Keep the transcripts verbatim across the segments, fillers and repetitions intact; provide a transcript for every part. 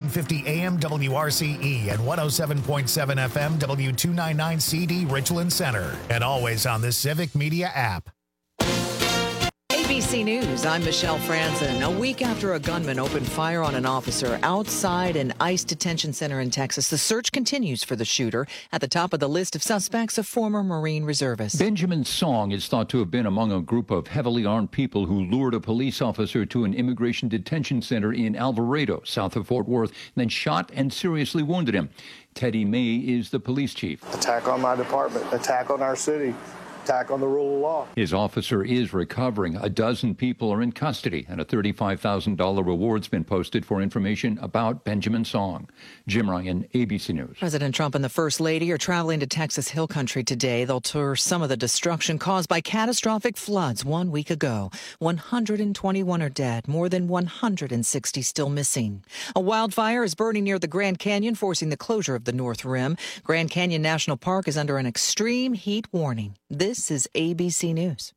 fifty A M W R C E and one oh seven point seven F M W two ninety-nine C D Richland Center. And always on the Civic Media app. A B C News, I'm Michelle Franzen. A week after a gunman opened fire on an officer outside an ICE detention center in Texas, the search continues for the shooter. At the top of the list of suspects, a former Marine reservist. Benjamin Song is thought to have been among a group of heavily armed people who lured a police officer to an immigration detention center in Alvarado, south of Fort Worth, then shot and seriously wounded him. Teddy May is the police chief. Attack on my department, attack on our city. Attack on the rule of law. His officer is recovering. A dozen people are in custody, and a thirty-five thousand dollars reward's been posted for information about Benjamin Song. Jim Ryan, A B C News. President Trump and the First Lady are traveling to Texas Hill Country today. They'll tour some of the destruction caused by catastrophic floods one week ago. one hundred twenty-one are dead, more than one hundred sixty still missing. A wildfire is burning near the Grand Canyon, forcing the closure of the North Rim. Grand Canyon National Park is under an extreme heat warning. This is A B C News.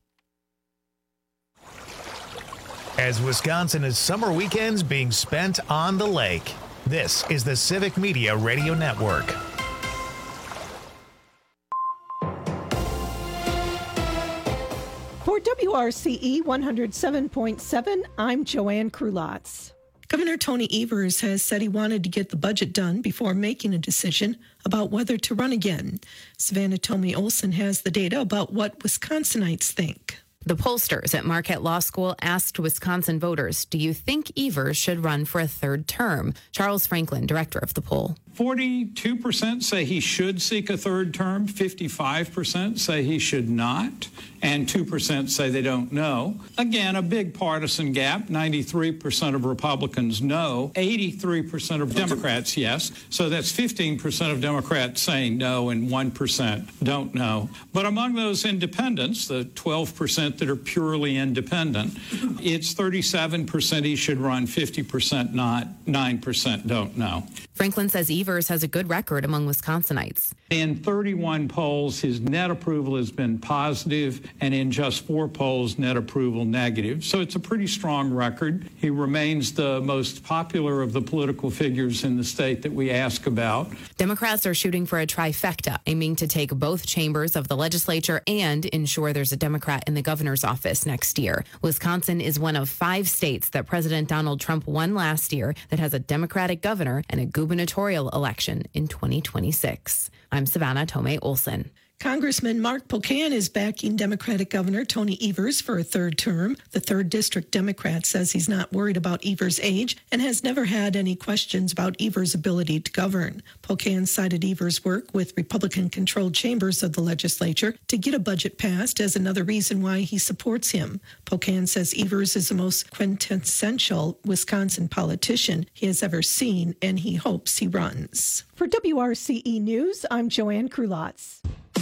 As Wisconsin is summer weekends being spent on the lake, this is the Civic Media Radio Network. For W R C E one oh seven point seven, I'm Joanne Krulotz. Governor Tony Evers has said he wanted to get the budget done before making a decision about whether to run again. Savannah Tomei Olson has the data about what Wisconsinites think. The pollsters at Marquette Law School asked Wisconsin voters, do you think Evers should run for a third term? Charles Franklin, director of the poll. forty-two percent say he should seek a third term, fifty-five percent say he should not, and two percent say they don't know. Again, a big partisan gap. ninety-three percent of Republicans no, eighty-three percent of Democrats yes. So that's fifteen percent of Democrats saying no and one percent don't know. But among those independents, the twelve percent that are purely independent, it's thirty-seven percent he should run, fifty percent not, nine percent don't know. Franklin says Evers has a good record among Wisconsinites. In thirty-one polls, his net approval has been positive, and in just four polls, net approval negative. So it's a pretty strong record. He remains the most popular of the political figures in the state that we ask about. Democrats are shooting for a trifecta, aiming to take both chambers of the legislature and ensure there's a Democrat in the governor's office next year. Wisconsin is one of five states that President Donald Trump won last year that has a Democratic governor and a gubernatorial election in twenty twenty-six. I'm Savannah Tomei Olson. Congressman Mark Pocan is backing Democratic Governor Tony Evers for a third term. The third District Democrat says he's not worried about Evers' age and has never had any questions about Evers' ability to govern. Pocan cited Evers' work with Republican-controlled chambers of the legislature to get a budget passed as another reason why he supports him. Pocan says Evers is the most quintessential Wisconsin politician he has ever seen, and he hopes he runs. For W R C E News, I'm Joanne Krulotz.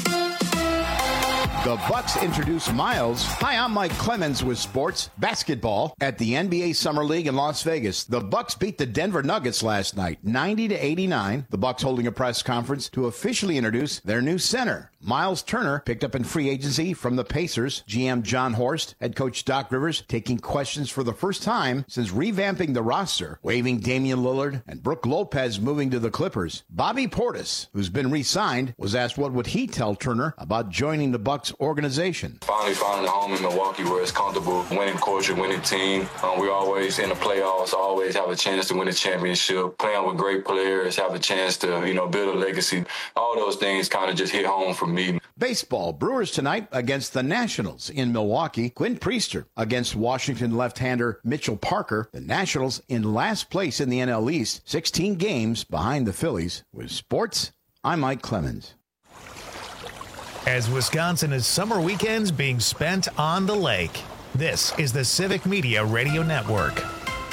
The Bucks introduce Miles. Hi, I'm Mike Clemens with sports basketball at the N B A Summer League in Las Vegas. The Bucks beat the Denver Nuggets last night, ninety to eighty-nine. The Bucks holding a press conference to officially introduce their new center. Miles Turner picked up in free agency from the Pacers. G M John Horst, head coach Doc Rivers, taking questions for the first time since revamping the roster, waiving Damian Lillard and Brook Lopez moving to the Clippers. Bobby Portis, who's been re-signed, was asked what would he tell Turner about joining the Bucks organization. Finally finding a home in Milwaukee where it's comfortable, winning culture, winning team. Um, we're always in the playoffs, always have a chance to win a championship, playing with great players, have a chance to, you know, build a legacy. All those things kind of just hit home for me. Baseball, Brewers tonight against the Nationals in Milwaukee. Quinn Priester against Washington left-hander Mitchell Parker. The Nationals in last place in the N L East, sixteen games behind the Phillies. With sports, I'm Mike Clemens. As Wisconsin is summer weekends being spent on the lake, this is the Civic Media Radio Network.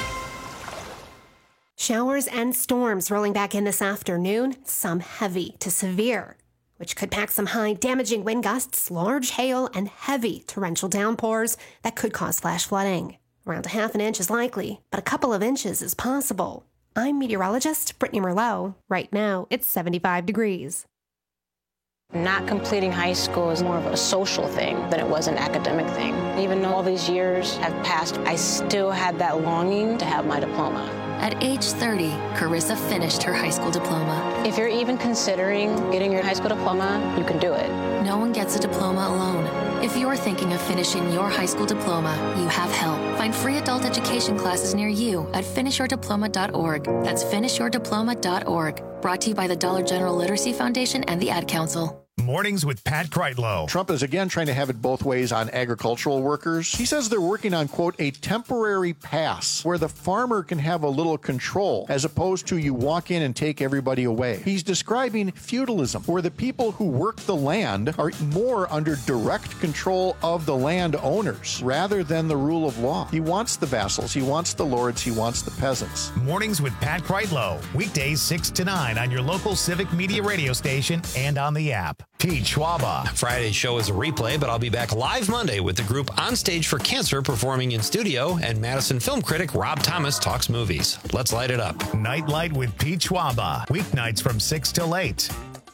Showers and storms rolling back in this afternoon, some heavy to severe, which could pack some high, damaging wind gusts, large hail, and heavy torrential downpours that could cause flash flooding. Around a half an inch is likely, but a couple of inches is possible. I'm meteorologist Brittany Merlot. Right now, it's seventy-five degrees. Not completing high school is more of a social thing than it was an academic thing. Even though all these years have passed, I still had that longing to have my diploma. At age thirty, Carissa finished her high school diploma. If you're even considering getting your high school diploma, you can do it. No one gets a diploma alone. If you're thinking of finishing your high school diploma, you have help. Find free adult education classes near you at finish your diploma dot org. That's finish your diploma dot org. Brought to you by the Dollar General Literacy Foundation and the Ad Council. Mornings with Pat Kreitlow. Trump is again trying to have it both ways on agricultural workers. He says they're working on, quote, a temporary pass where the farmer can have a little control as opposed to you walk in and take everybody away. He's describing feudalism, where the people who work the land are more under direct control of the landowners rather than the rule of law. He wants the vassals, he wants the lords, he wants the peasants. Mornings with Pat Kreitlow. Weekdays six to nine on your local Civic Media radio station and on the app. Pete Schwaba. Friday's show is a replay, but I'll be back live Monday with the group On Stage for Cancer performing in studio, and Madison film critic Rob Thomas talks movies. Let's light it up. Nightlight with Pete Schwaba. Weeknights from six till eight.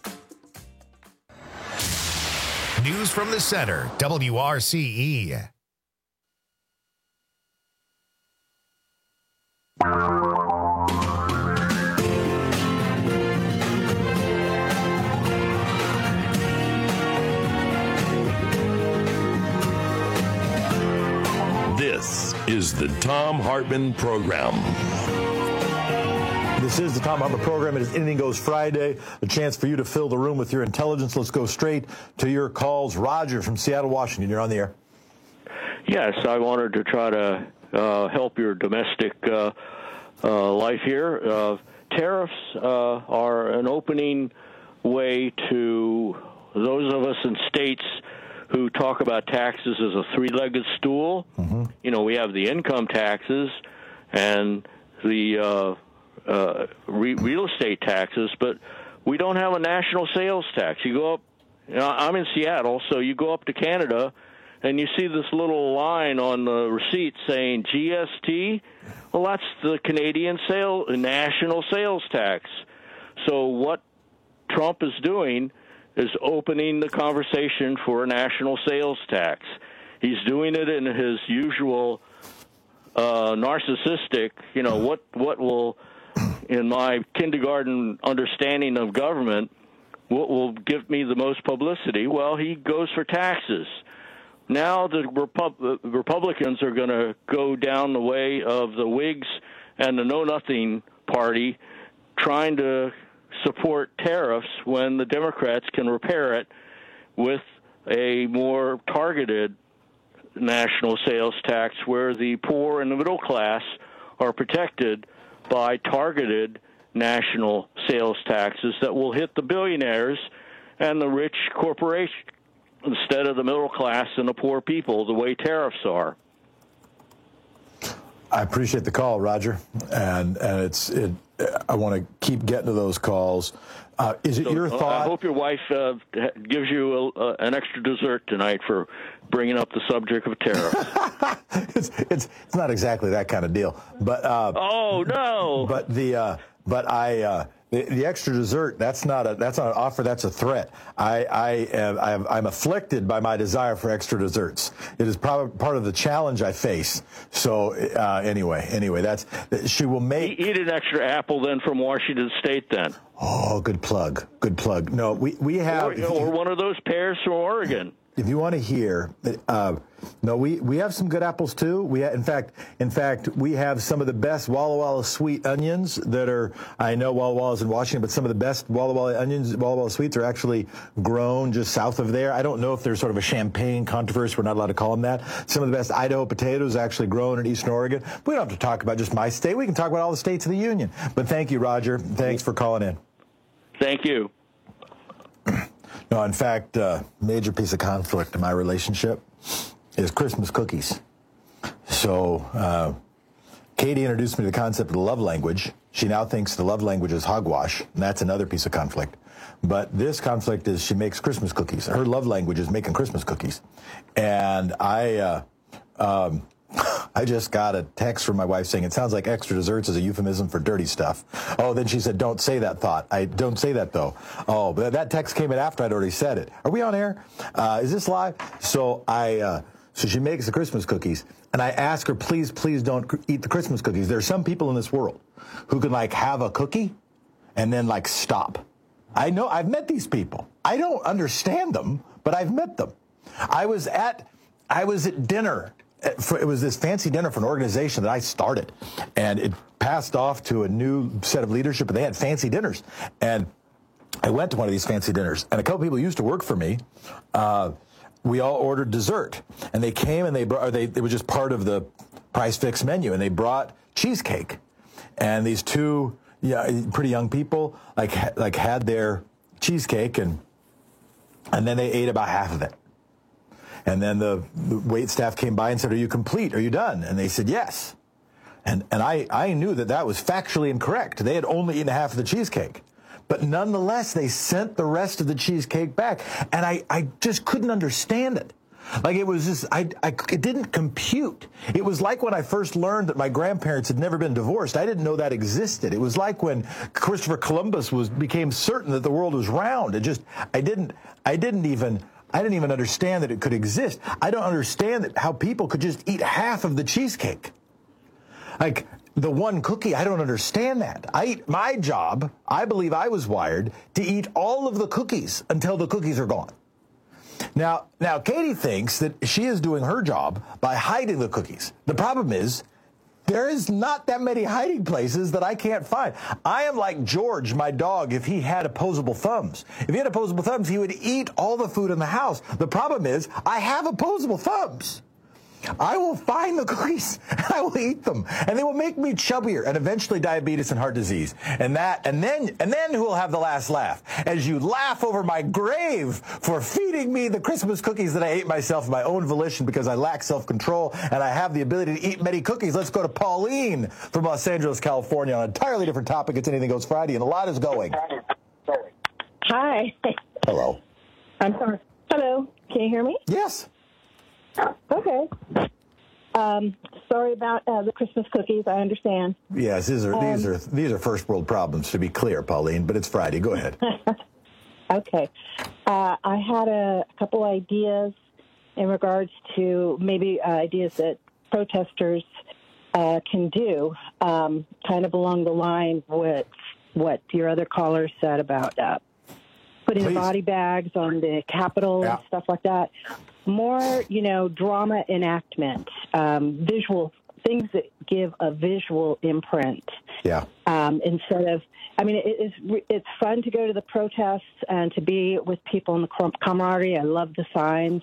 News from the center, W R C E. This is the Thom Hartmann Program. This is the Thom Hartmann Program. It is Anything Goes Friday, a chance for you to fill the room with your intelligence. Let's go straight to your calls. Roger from Seattle, Washington, you're on the air. Yes, I wanted to try to uh, help your domestic uh, uh, life here. Uh, tariffs uh, are an opening way to those of us in states who talk about taxes as a three-legged stool. Mm-hmm. You know, we have the income taxes and the uh, uh, re- real estate taxes, but we don't have a national sales tax. You go up, you know, I'm in Seattle, so you go up to Canada, and you see this little line on the receipt saying G S T. Well, that's the Canadian sale, national sales tax. So what Trump is doing is opening the conversation for a national sales tax. He's doing it in his usual uh, narcissistic, you know, what, what will, in my kindergarten understanding of government, what will give me the most publicity? Well, he goes for taxes. Now the Repub- Republicans are going to go down the way of the Whigs and the Know-Nothing Party trying to support tariffs when the Democrats can repair it with a more targeted national sales tax where the poor and the middle class are protected by targeted national sales taxes that will hit the billionaires and the rich corporations instead of the middle class and the poor people the way tariffs are. I appreciate the call, Roger, and and it's it. I want to keep getting to those calls. Uh, is it so, your thought? I hope your wife uh, gives you a, uh, an extra dessert tonight for bringing up the subject of tariffs. it's it's it's not exactly that kind of deal, but uh, oh no. But the uh, but I. Uh, The, the extra dessert, that's not a that's not an offer, that's a threat. I, I, am, I am, I'm afflicted by my desire for extra desserts. It is probably part of the challenge I face. So uh, anyway, anyway, that's she will make... Eat an extra apple then from Washington State then. Oh, good plug, good plug. No, we, we have... Or, or one of those pears from Oregon. If you want to hear, uh, no, we, we have some good apples too. We ha- in fact, in fact, we have some of the best Walla Walla sweet onions that are. I know Walla Walla's in Washington, but some of the best Walla Walla onions, Walla Walla sweets, are actually grown just south of there. I don't know if there's sort of a Champagne controversy. We're not allowed to call them that. Some of the best Idaho potatoes actually grown in Eastern Oregon. We don't have to talk about just my state. We can talk about all the states of the union. But thank you, Roger. Thanks for calling in. Thank you. No, in fact, uh, major piece of conflict in my relationship is Christmas cookies. So uh, Katie introduced me to the concept of the love language. She now thinks the love language is hogwash, and that's another piece of conflict. But this conflict is she makes Christmas cookies. Her love language is making Christmas cookies. And I, uh, um, I just got a text from my wife saying it sounds like extra desserts is a euphemism for dirty stuff. Oh, then she said, don't say that thought. I don't say that, though. Oh, but that text came in after I'd already said it. Are we on air? Uh, is this live? So I, uh, so she makes the Christmas cookies, and I ask her, please, please don't eat the Christmas cookies. There are some people in this world who can, like, have a cookie and then, like, stop. I know, I've met these people. I don't understand them, but I've met them. I was at, I was at dinner. For, it was this fancy dinner for an organization that I started, and it passed off to a new set of leadership, and they had fancy dinners. And I went to one of these fancy dinners, and a couple people used to work for me. Uh, we all ordered dessert, and they came, and they brought, they, it was just part of the Price Fix menu, and they brought cheesecake. And these two yeah, pretty young people like like had their cheesecake, and and then they ate about half of it. And then the, the wait staff came by and said, are you complete? Are you done? And they said, yes. And and I, I knew that that was factually incorrect. They had only eaten half of the cheesecake. But nonetheless, they sent the rest of the cheesecake back. And I, I just couldn't understand it. Like, it was just, I, I, it didn't compute. It was like when I first learned that my grandparents had never been divorced. I didn't know that existed. It was like when Christopher Columbus was became certain that the world was round. It just, I didn't, I didn't even... I didn't even understand that it could exist. I don't understand that how people could just eat half of the cheesecake. Like, the one cookie, I don't understand that. I eat, my job, I believe I was wired to eat all of the cookies until the cookies are gone. Now, now Katie thinks that she is doing her job by hiding the cookies. The problem is, there is not that many hiding places that I can't find. I am like George, my dog, if he had opposable thumbs. If he had opposable thumbs, he would eat all the food in the house. The problem is, I have opposable thumbs. I will find the cookies, and I will eat them, and they will make me chubbier, and eventually diabetes and heart disease. And that, and then, and then who will have the last laugh? As you laugh over my grave for feeding me the Christmas cookies that I ate myself of my own volition because I lack self-control, and I have the ability to eat many cookies. Let's go to Pauline from Los Angeles, California, on an entirely different topic. It's Anything Goes Friday, and a lot is going. Hi. Hello. I'm sorry. Hello. Can you hear me? Yes. Okay. Um, sorry about uh, the Christmas cookies. I understand. Yes, these are um, these are these are first world problems, to be clear, Pauline. But it's Friday. Go ahead. Okay. Uh, I had a couple ideas in regards to maybe uh, ideas that protesters uh, can do, um, kind of along the line with what your other caller said about uh, putting Please. the body bags on the Capitol yeah. and stuff like that. More, you know, drama enactment, um, visual things that give a visual imprint. Yeah. Um, instead of, I mean, it, it's it's fun to go to the protests and to be with people in the camaraderie. I love the signs,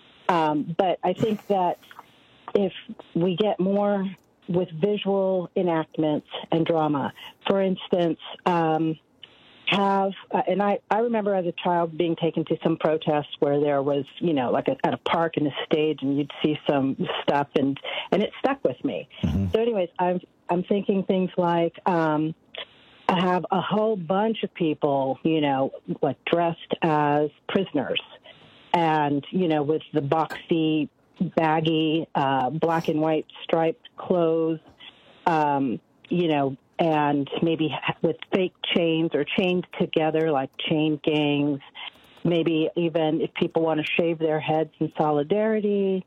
um, but I think that if we get more with visual enactments and drama, for instance. Um, have, uh, and I, I remember as a child being taken to some protests where there was, you know, like a, at a park in a stage and you'd see some stuff and, and it stuck with me. Mm-hmm. So anyways, I'm, I'm thinking things like, um, I have a whole bunch of people, you know, like dressed as prisoners and, you know, with the boxy, baggy, uh, black and white striped clothes, um, you know, and maybe with fake chains or chained together like chain gangs, maybe even if people want to shave their heads in solidarity,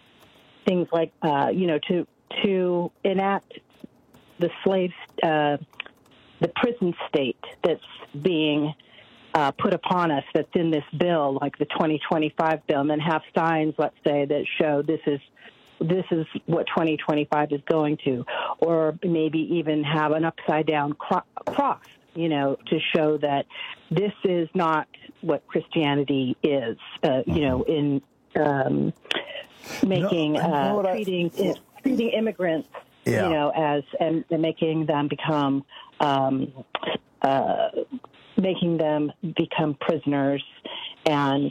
things like, uh, you know, to to enact the slave, uh, the prison state that's being uh, put upon us that's in this bill, like the twenty twenty-five bill, and then have signs, let's say, that show this is this is what twenty twenty-five is going to, or maybe even have an upside-down cro- cross, you know, to show that this is not what Christianity is, uh, you know, in um, making, no, uh, treating, I, well, treating immigrants, yeah. you know, as, and, and making them become, um, uh, making them become prisoners and,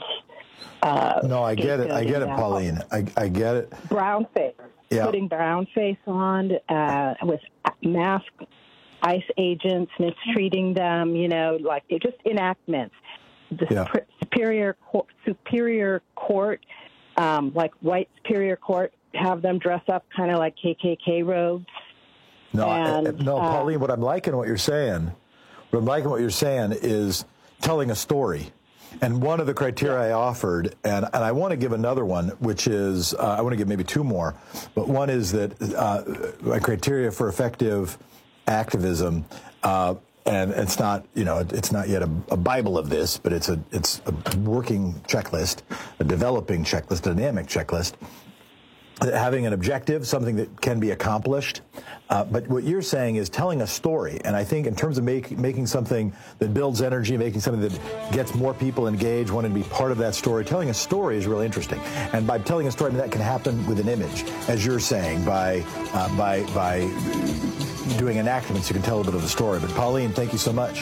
Uh, no, I get it. I get it, Pauline. I, I get it. Brown face. Yeah. Putting brown face on uh, with mask ICE agents, mistreating them, you know, like it just enactments. The yeah. superior, court, superior court, um, like white superior court, have them dress up kind of like K K K robes. No, and, I, no, uh, Pauline, what I'm liking what you're saying, what I'm liking what you're saying is telling a story. And one of the criteria I offered, and, and I want to give another one, which is, uh, I want to give maybe two more, but one is that uh, my criteria for effective activism, uh, and it's not, you know, it's not yet a, a Bible of this, but it's a it's a working checklist, a developing checklist, a dynamic checklist. Having an objective, something that can be accomplished. Uh, but what you're saying is telling a story. And I think in terms of make, making something that builds energy, making something that gets more people engaged, wanting to be part of that story, telling a story is really interesting. And by telling a story, I mean, that can happen with an image, as you're saying, by, uh, by, by doing enactments, you can tell a bit of the story. But Pauline, thank you so much.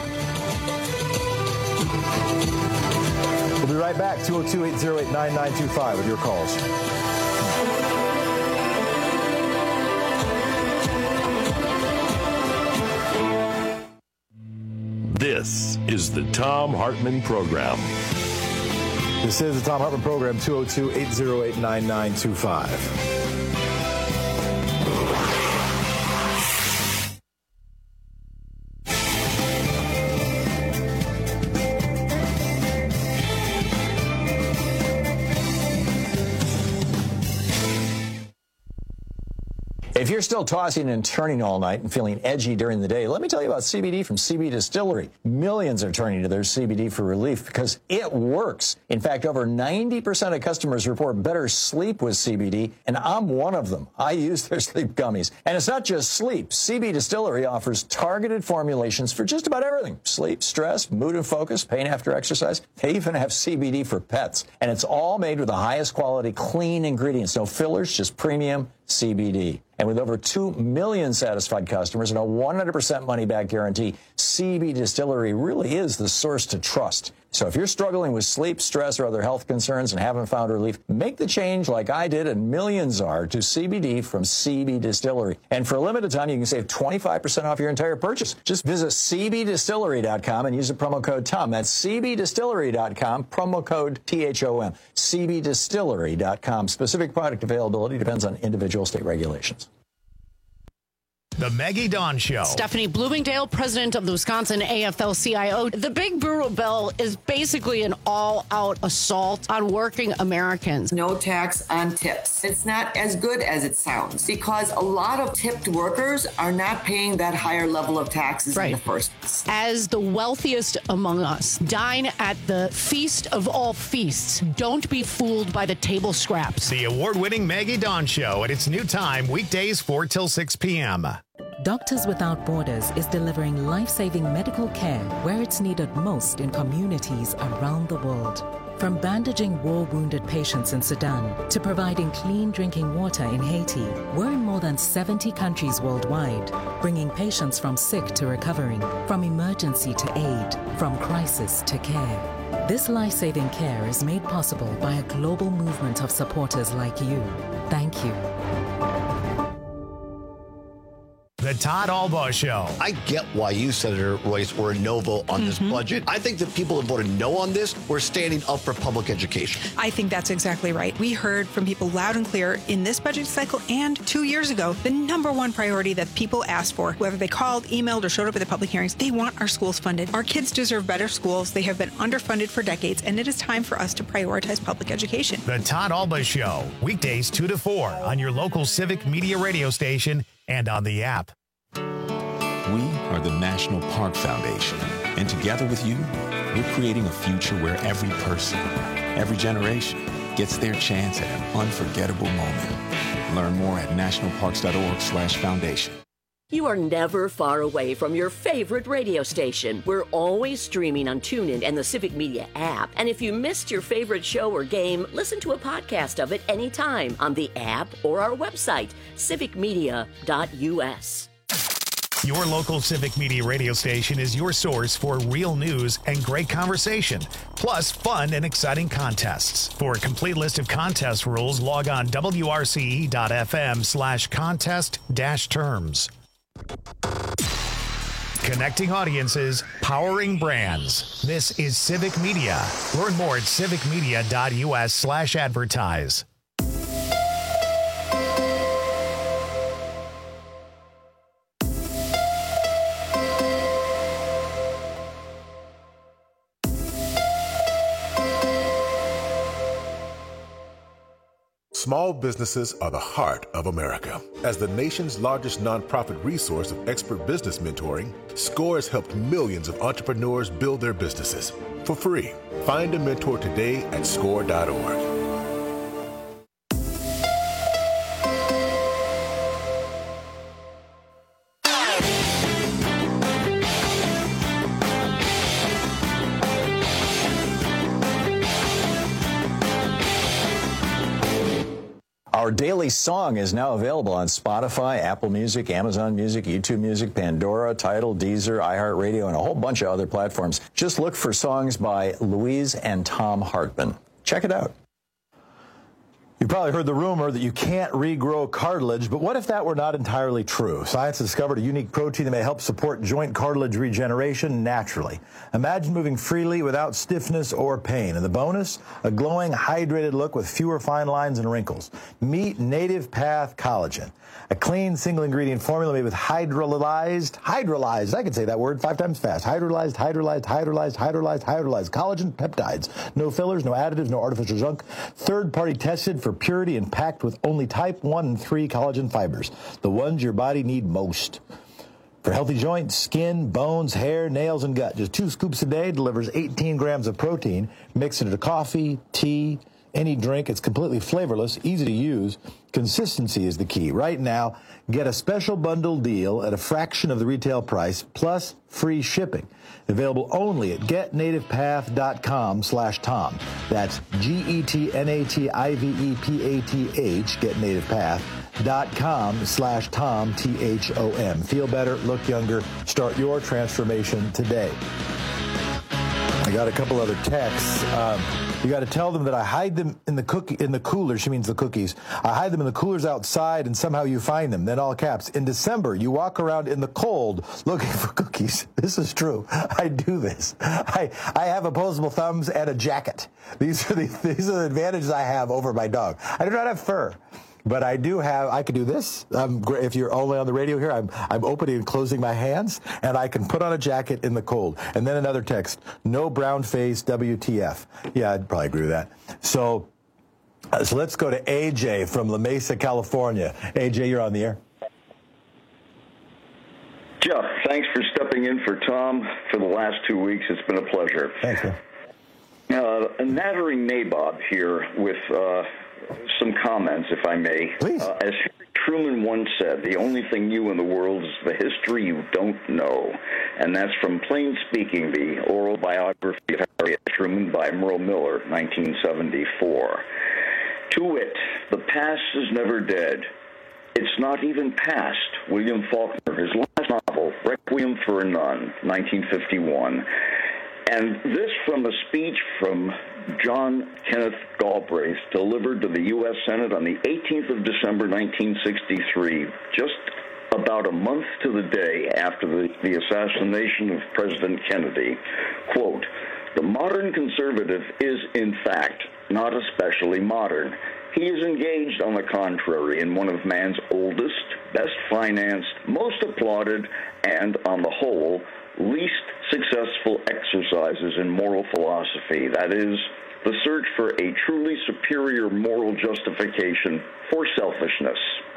We'll be right back, two oh two, eight oh eight, nine nine two five with your calls. This is the Thom Hartmann Program. This is the Thom Hartmann Program, two oh two, eight oh eight, nine nine two five. If you're still tossing and turning all night and feeling edgy during the day, let me tell you about C B D from C B Distillery. Millions are turning to their C B D for relief because it works. In fact, over ninety percent of customers report better sleep with C B D, and I'm one of them. I use their sleep gummies. And it's not just sleep. C B Distillery offers targeted formulations for just about everything. Sleep, stress, mood and focus, pain after exercise. They even have C B D for pets. And it's all made with the highest quality, clean ingredients. No fillers, just premium C B D. And with over two million satisfied customers and a one hundred percent money-back guarantee, C B Distillery really is the source to trust. So if you're struggling with sleep, stress, or other health concerns and haven't found relief, make the change like I did and millions are to C B D from C B Distillery. And for a limited time, you can save twenty-five percent off your entire purchase. Just visit C B distillery dot com and use the promo code THOM. That's C B distillery dot com, promo code T H O M. C B distillery dot com. Specific product availability depends on individual state regulations. The Maggie Dawn Show. Stephanie Bloomingdale, president of the Wisconsin A F L C I O. The big brutal bill is basically an all-out assault on working Americans. No tax on tips. It's not as good as it sounds because a lot of tipped workers are not paying that higher level of taxes right. in the first place. As the wealthiest among us, dine at the feast of all feasts. Don't be fooled by the table scraps. The award-winning Maggie Dawn Show at its new time, weekdays four till six p.m. Doctors Without Borders is delivering life-saving medical care where it's needed most in communities around the world. From bandaging war-wounded patients in Sudan to providing clean drinking water in Haiti, we're in more than seventy countries worldwide, bringing patients from sick to recovering, from emergency to aid, from crisis to care. This life-saving care is made possible by a global movement of supporters like you. Thank you. The Todd Albaugh Show. I get why you, Senator Royce, were a no vote on mm-hmm. this budget. I think that people that voted no on this were standing up for public education. I think that's exactly right. We heard from people loud and clear in this budget cycle and two years ago, the number one priority that people asked for, whether they called, emailed, or showed up at the public hearings, they want our schools funded. Our kids deserve better schools. They have been underfunded for decades, and it is time for us to prioritize public education. The Todd Albaugh Show, weekdays two to four on your local Civic Media radio station and on the app. We are the National Park Foundation, and together with you, we're creating a future where every person, every generation gets their chance at an unforgettable moment. Learn more at nationalparks.org slash foundation. You are never far away from your favorite radio station. We're always streaming on TuneIn and the Civic Media app. And if you missed your favorite show or game, listen to a podcast of it anytime on the app or our website, civic media dot u s. Your local Civic Media radio station is your source for real news and great conversation, plus fun and exciting contests. For a complete list of contest rules, log on W R C E dot F M slash contest dash terms. Connecting audiences, powering brands. This is Civic Media. Learn more at civic media dot u s slash advertise. Small businesses are the heart of America. As the nation's largest nonprofit resource of expert business mentoring, SCORE has helped millions of entrepreneurs build their businesses for free. Find a mentor today at score dot org. Our daily song is now available on Spotify, Apple Music, Amazon Music, YouTube Music, Pandora, Tidal, Deezer, iHeartRadio, and a whole bunch of other platforms. Just look for songs by Louise and Tom Hartman. Check it out. You've probably heard the rumor that you can't regrow cartilage, but what if that were not entirely true? Science has discovered a unique protein that may help support joint cartilage regeneration naturally. Imagine moving freely without stiffness or pain. And the bonus? A glowing, hydrated look with fewer fine lines and wrinkles. Meet Native Path Collagen, a clean, single-ingredient formula made with hydrolyzed, hydrolyzed, I can say that word five times fast, hydrolyzed, hydrolyzed, hydrolyzed, hydrolyzed, hydrolyzed collagen peptides. No fillers, no additives, no artificial junk. Third-party tested for purity and packed with only type one and three collagen fibers, the ones your body need most. For healthy joints, skin, bones, hair, nails, and gut. Just two scoops a day delivers eighteen grams of protein. Mix it into coffee, tea, any drink. It's completely flavorless, easy to use. Consistency is the key. Right now, get a special bundle deal at a fraction of the retail price, plus free shipping. Available only at get native path dot com slash Tom. That's G E T N A T I V E P A T H, get native path dot com slash Tom, T H O M. Feel better, look younger, start your transformation today. I got a couple other texts. Um, you got to tell them that I hide them in the cookie in the cooler. She means the cookies. I hide them in the coolers outside, and somehow you find them. Then all caps. In December, you walk around in the cold looking for cookies. This is true. I do this. I I have opposable thumbs and a jacket. These are the these are the advantages I have over my dog. I do not have fur. But I do have, I can do this. Um, if you're only on the radio here, I'm, I'm opening and closing my hands, and I can put on a jacket in the cold. And then another text, no brown face, W T F. Yeah, I'd probably agree with that. So, uh, so let's go to A J from La Mesa, California. A J, you're on the air. Jeff, thanks for stepping in for Tom for the last two weeks. It's been a pleasure. Thanks, man. Uh, a nattering nabob here with uh, some comments, if I may. Please. Uh, as Truman once said, the only thing new in the world is the history you don't know. And that's from Plain Speaking, the oral biography of Harriet Truman by Merle Miller, nineteen seventy-four. To wit, the past is never dead. It's not even past. William Faulkner, his last novel, Requiem for a Nun, nineteen fifty-one. And this from a speech from John Kenneth Galbraith, delivered to the U S Senate on the eighteenth of December, nineteen sixty-three, just about a month to the day after the, the assassination of President Kennedy. Quote, "The modern conservative is, in fact, not especially modern. He is engaged, on the contrary, in one of man's oldest, best financed, most applauded, and, on the whole, least successful exercises in moral philosophy, that is, the search for a truly superior moral justification for selfishness."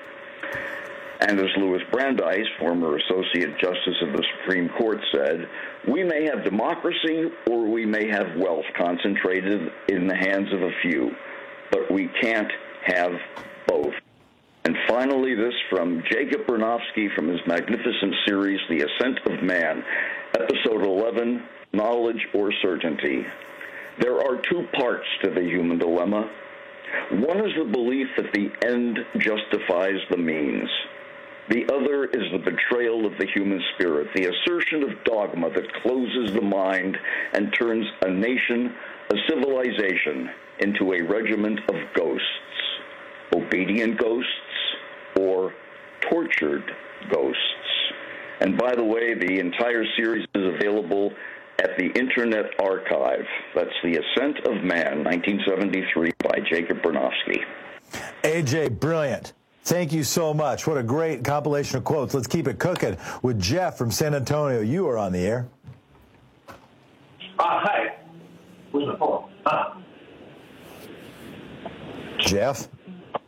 And as Louis Brandeis, former Associate Justice of the Supreme Court, said, "We may have democracy or we may have wealth concentrated in the hands of a few, but we can't have both." And finally, this from Jacob Bernofsky from his magnificent series, The Ascent of Man, episode eleven, Knowledge or Certainty. "There are two parts to the human dilemma. One is the belief that the end justifies the means. The other is the betrayal of the human spirit, the assertion of dogma that closes the mind and turns a nation, a civilization, into a regiment of ghosts. Obedient ghosts or tortured ghosts." And by the way, the entire series is available at the Internet Archive. That's The Ascent of Man, nineteen seventy-three, by Jacob Bernofsky. A J, brilliant. Thank you so much. What a great compilation of quotes. Let's keep it cooking with Jeff from San Antonio. You are on the air. Uh, hi. Where's the phone? Uh. Jeff?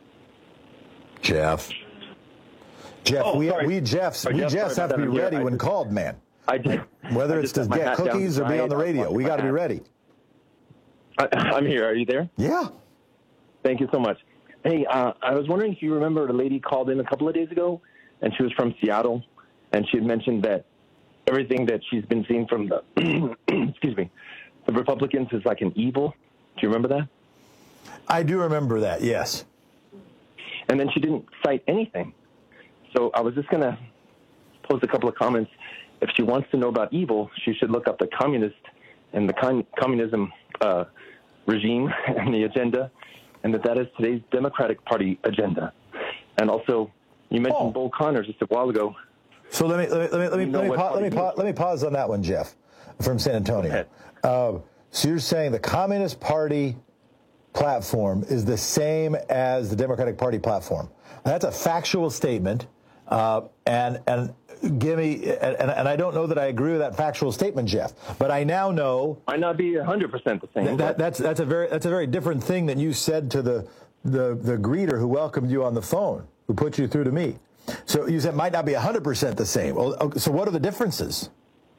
Jeff. Jeff, Oh, we, sorry. we Jeffs, Sorry, we Jeff, Jeffs sorry have to about be that. ready I when just- called, man. I did. Whether I it's just to got my get hat down cookies to or be on the dry. I radio, was we washing got to my be hat. ready. I, I'm here. Are you there? Yeah. Thank you so much. Hey, uh, I was wondering if you remember a lady called in a couple of days ago, and she was from Seattle, and she had mentioned that everything that she's been seeing from the excuse me, the Republicans is like an evil. Do you remember that? I do remember that, yes. And then she didn't cite anything. So I was just going to post a couple of comments. If she wants to know about evil, she should look up the communist and the con- communism uh, regime and the agenda, and that that is today's Democratic Party agenda. And also, you mentioned oh. Bull Connors just a while ago. So let me let me let me let me, let me, pa- let, me pa- let me pause on that one, Jeff, from San Antonio. Uh, so you're saying the Communist Party platform is the same as the Democratic Party platform? That's a factual statement, uh, and and give me and, and I don't know that I agree with that factual statement, Jeff. But I now know might not be one hundred percent the same. That, that, that's that's a very that's a very different thing than you said to the the the greeter who welcomed you on the phone, who put you through to me. So you said it might not be one hundred percent the same. Well, so what are the differences?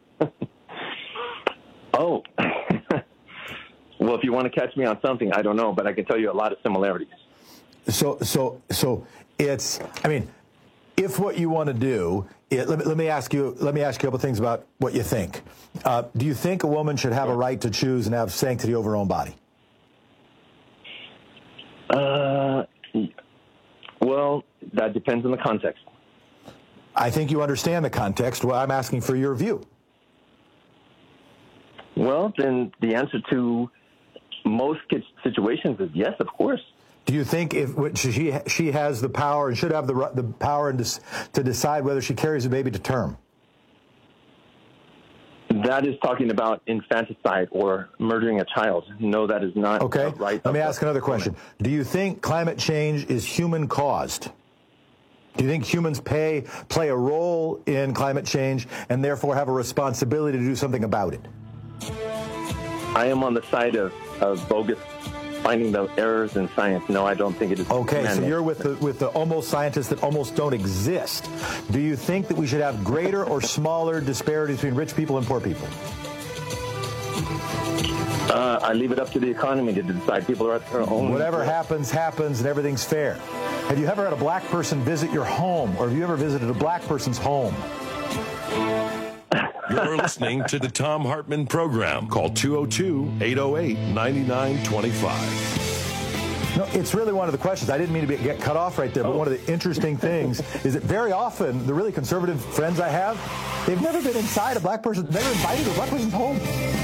oh. Well, if you want to catch me on something, I don't know, but I can tell you a lot of similarities. So, so, so it's, I mean, if what you want to do, it, let, me, let me ask you, let me ask you a couple things about what you think. Uh, do you think a woman should have a right to choose and have sanctity over her own body? Uh, well, that depends on the context. I think you understand the context. Well, I'm asking for your view. Well, then the answer to most situations is yes, of course. Do you think if she she has the power and should have the the power and to decide whether she carries a baby to term? That is talking about infanticide or murdering a child. No, that is not okay. right. Let me ask another question. Do you think climate change is human caused? Do you think humans pay play a role in climate change and therefore have a responsibility to do something about it? I am on the side of, of bogus finding the errors in science. No, I don't think it is. Okay, man-made. so you're with the with the almost scientists that almost don't exist. Do you think that we should have greater or smaller disparities between rich people and poor people? Uh, I leave it up to the economy to decide. People are at their own. Whatever happens, happens, and everything's fair. Have you ever had a black person visit your home, or have you ever visited a black person's home? You're listening to the Thom Hartmann Program. Call two oh two, eight oh eight, nine nine two five. No, it's really one of the questions. I didn't mean to be, get cut off right there, but oh. one of the interesting things is that very often the really conservative friends I have, they've never been inside a black person, never invited to a black person's home.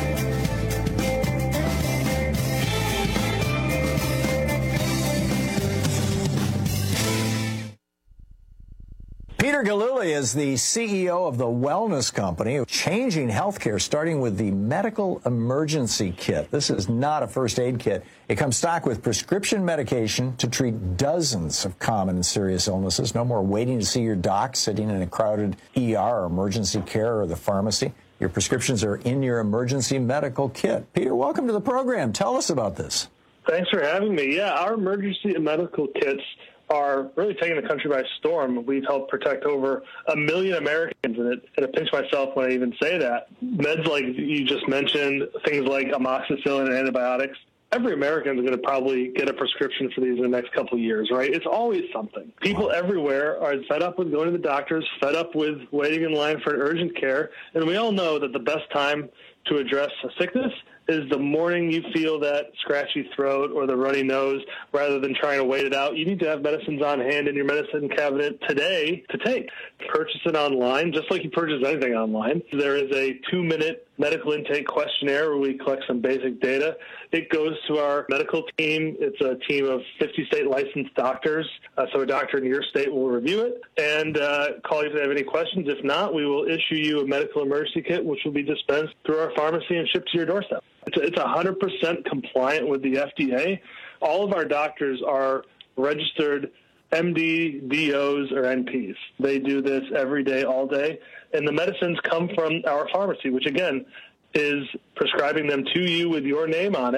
Peter Gillooly is the C E O of the Wellness Company, changing healthcare, starting with the medical emergency kit. This is not a first aid kit. It comes stocked with prescription medication to treat dozens of common and serious illnesses. No more waiting to see your doc, sitting in a crowded E R or emergency care or the pharmacy. Your prescriptions are in your emergency medical kit. Peter, welcome to the program. Tell us about this. Thanks for having me. Yeah, our emergency medical kits are really taking the country by storm. We've helped protect over a million Americans, and it, and I pinch myself when I even say that. Meds like you just mentioned, things like amoxicillin and antibiotics, every American is going to probably get a prescription for these in the next couple of years, right? It's always something. People everywhere are fed up with going to the doctors, fed up with waiting in line for an urgent care, and we all know that the best time to address a sickness is the morning you feel that scratchy throat or the runny nose, rather than trying to wait it out. You need to have medicines on hand in your medicine cabinet today to take. Purchase it online, just like you purchase anything online. There is a two-minute medical intake questionnaire where we collect some basic data. It goes to our medical team. It's a team of fifty state licensed doctors. Uh, so a doctor in your state will review it and uh, call you if they have any questions. If not, we will issue you a medical emergency kit, which will be dispensed through our pharmacy and shipped to your doorstep. It's, it's one hundred percent compliant with the F D A. All of our doctors are registered M D, D Os, or N Ps. They do this every day, all day. And the medicines come from our pharmacy, which, again, is prescribing them to you with your name on it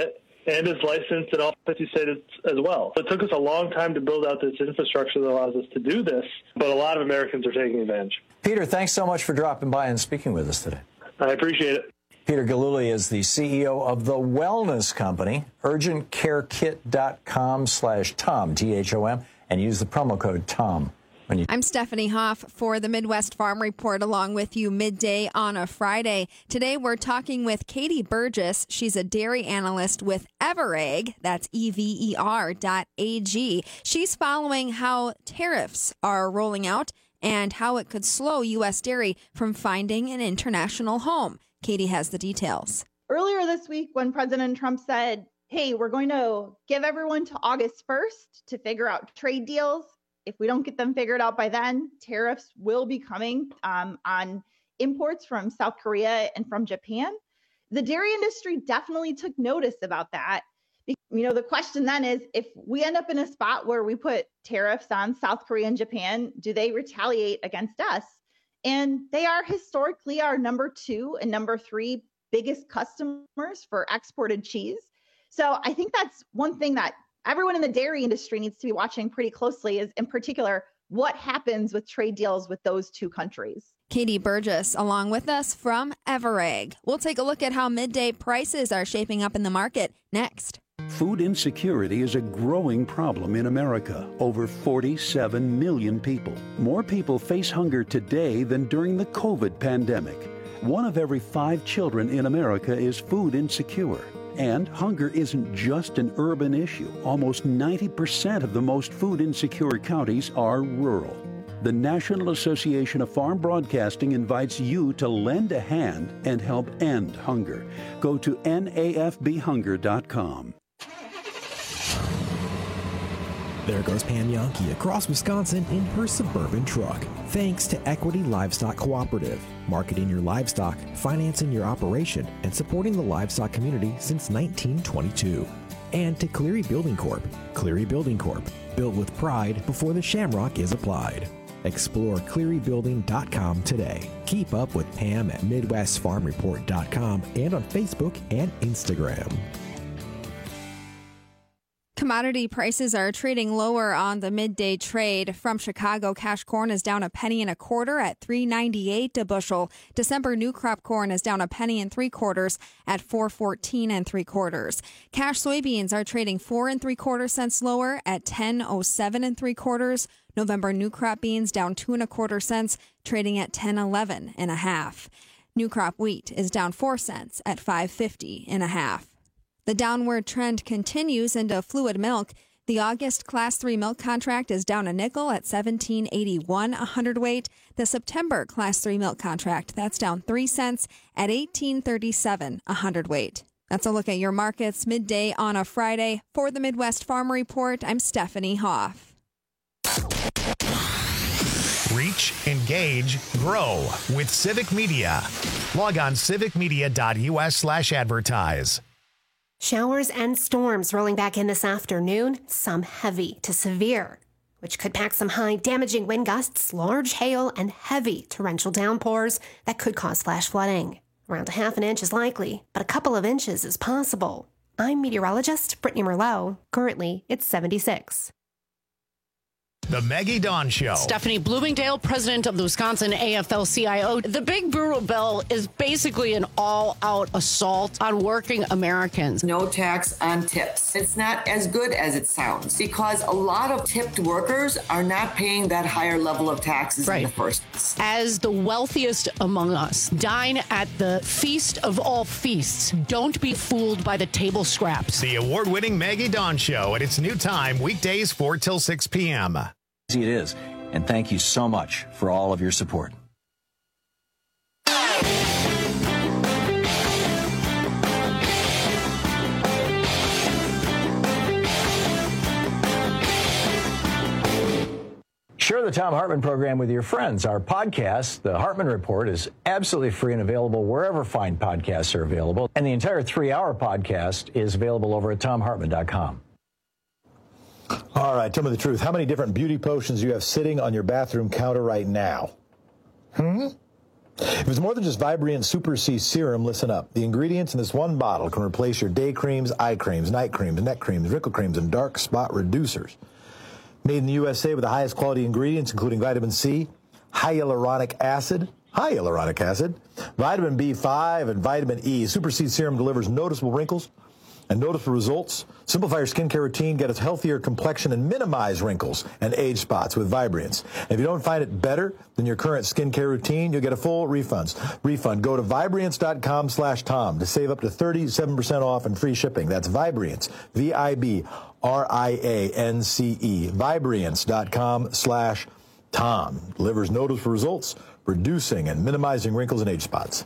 and is licensed in all fifty states as well. So it took us a long time to build out this infrastructure that allows us to do this, but a lot of Americans are taking advantage. Peter, thanks so much for dropping by and speaking with us today. I appreciate it. Peter Gillooly is the C E O of the Wellness Company, urgent care kit dot com slash Tom, T H O M, and use the promo code TOM. When you- I'm Stephanie Hoff for the Midwest Farm Report, along with you midday on a Friday. Today we're talking with Katie Burgess. She's a dairy analyst with Everegg, that's E V E R dot A G. She's following how tariffs are rolling out and how it could slow U S dairy from finding an international home. Katie has the details. Earlier this week, when President Trump said, hey, we're going to give everyone to August first to figure out trade deals. If we don't get them figured out by then, tariffs will be coming um, on imports from South Korea and from Japan. The dairy industry definitely took notice about that. You know, the question then is, if we end up in a spot where we put tariffs on South Korea and Japan, do they retaliate against us? And they are historically our number two and number three biggest customers for exported cheese. So I think that's one thing that everyone in the dairy industry needs to be watching pretty closely, is in particular what happens with trade deals with those two countries. Katie Burgess along with us from Everegg. We'll take a look at how midday prices are shaping up in the market next. Food insecurity is a growing problem in America. Over forty-seven million people. More people face hunger today than during the COVID pandemic. One of every five children in America is food insecure. And hunger isn't just an urban issue. Almost ninety percent of the most food insecure counties are rural. The National Association of Farm Broadcasting invites you to lend a hand and help end hunger. Go to N A F B hunger dot com. There goes Pam Yankee across Wisconsin in her Suburban truck. Thanks to Equity Livestock Cooperative, marketing your livestock, financing your operation, and supporting the livestock community since nineteen twenty-two. And to Cleary Building Corp. Cleary Building Corp. Built with pride before the shamrock is applied. Explore Cleary Building dot com today. Keep up with Pam at Midwest Farm Report dot com and on Facebook and Instagram. Commodity prices are trading lower on the midday trade. From Chicago, cash corn is down a penny and a quarter at three ninety-eight a bushel. December new crop corn is down a penny and three quarters at four fourteen and three quarters. Cash soybeans are trading four and three quarter cents lower at ten oh seven and three quarters. November new crop beans down two and a quarter cents, trading at ten eleven and a half. New crop wheat is down four cents at five fifty and a half. The downward trend continues into fluid milk. The August Class three milk contract is down a nickel at seventeen eighty-one a hundredweight. The September Class three milk contract, that's down three cents at eighteen thirty-seven a hundredweight. That's a look at your markets midday on a Friday. For the Midwest Farm Report, I'm Stephanie Hoff. Reach, engage, grow with Civic Media. Log on civic media dot U S slash advertise. Showers and storms rolling back in this afternoon, some heavy to severe, which could pack some high, damaging wind gusts, large hail, and heavy torrential downpours that could cause flash flooding. Around a half an inch is likely, but a couple of inches is possible. I'm meteorologist Brittany Merlot. Currently, it's seventy-six. The Maggie Dawn Show. Stephanie Bloomingdale, president of the Wisconsin A F L C I O. The Big Brutal Bill is basically an all-out assault on working Americans. No tax on tips. It's not as good as it sounds because a lot of tipped workers are not paying that higher level of taxes right. in the first place. As the wealthiest among us, dine at the feast of all feasts. Don't be fooled by the table scraps. The award-winning Maggie Dawn Show at its new time, weekdays four till six p.m. It is, and thank you so much for all of your support. Share the Tom Hartman program with your friends. Our podcast, The Hartman Report, is absolutely free and available wherever fine podcasts are available. And the entire three-hour podcast is available over at tom hartman dot com. All right, tell me the truth. How many different beauty potions do you have sitting on your bathroom counter right now? Hmm? If it's more than just Vibrient Super C Serum, listen up. The ingredients in this one bottle can replace your day creams, eye creams, night creams, neck creams, wrinkle creams, and dark spot reducers. Made in the U S A with the highest quality ingredients, including vitamin C, hyaluronic acid, hyaluronic acid, vitamin B five, and vitamin E. Super C Serum delivers noticeable wrinkles and noticeable results. Simplify your skincare routine, get a healthier complexion, and minimize wrinkles and age spots with Vibriance. And if you don't find it better than your current skincare routine, you'll get a full refunds. refund. Go to Vibriance.com slash Tom to save up to thirty-seven percent off and free shipping. That's Vibriance, V I B R I A N C E. Vibriance.com slash Tom. Delivers noticeable results, reducing and minimizing wrinkles and age spots.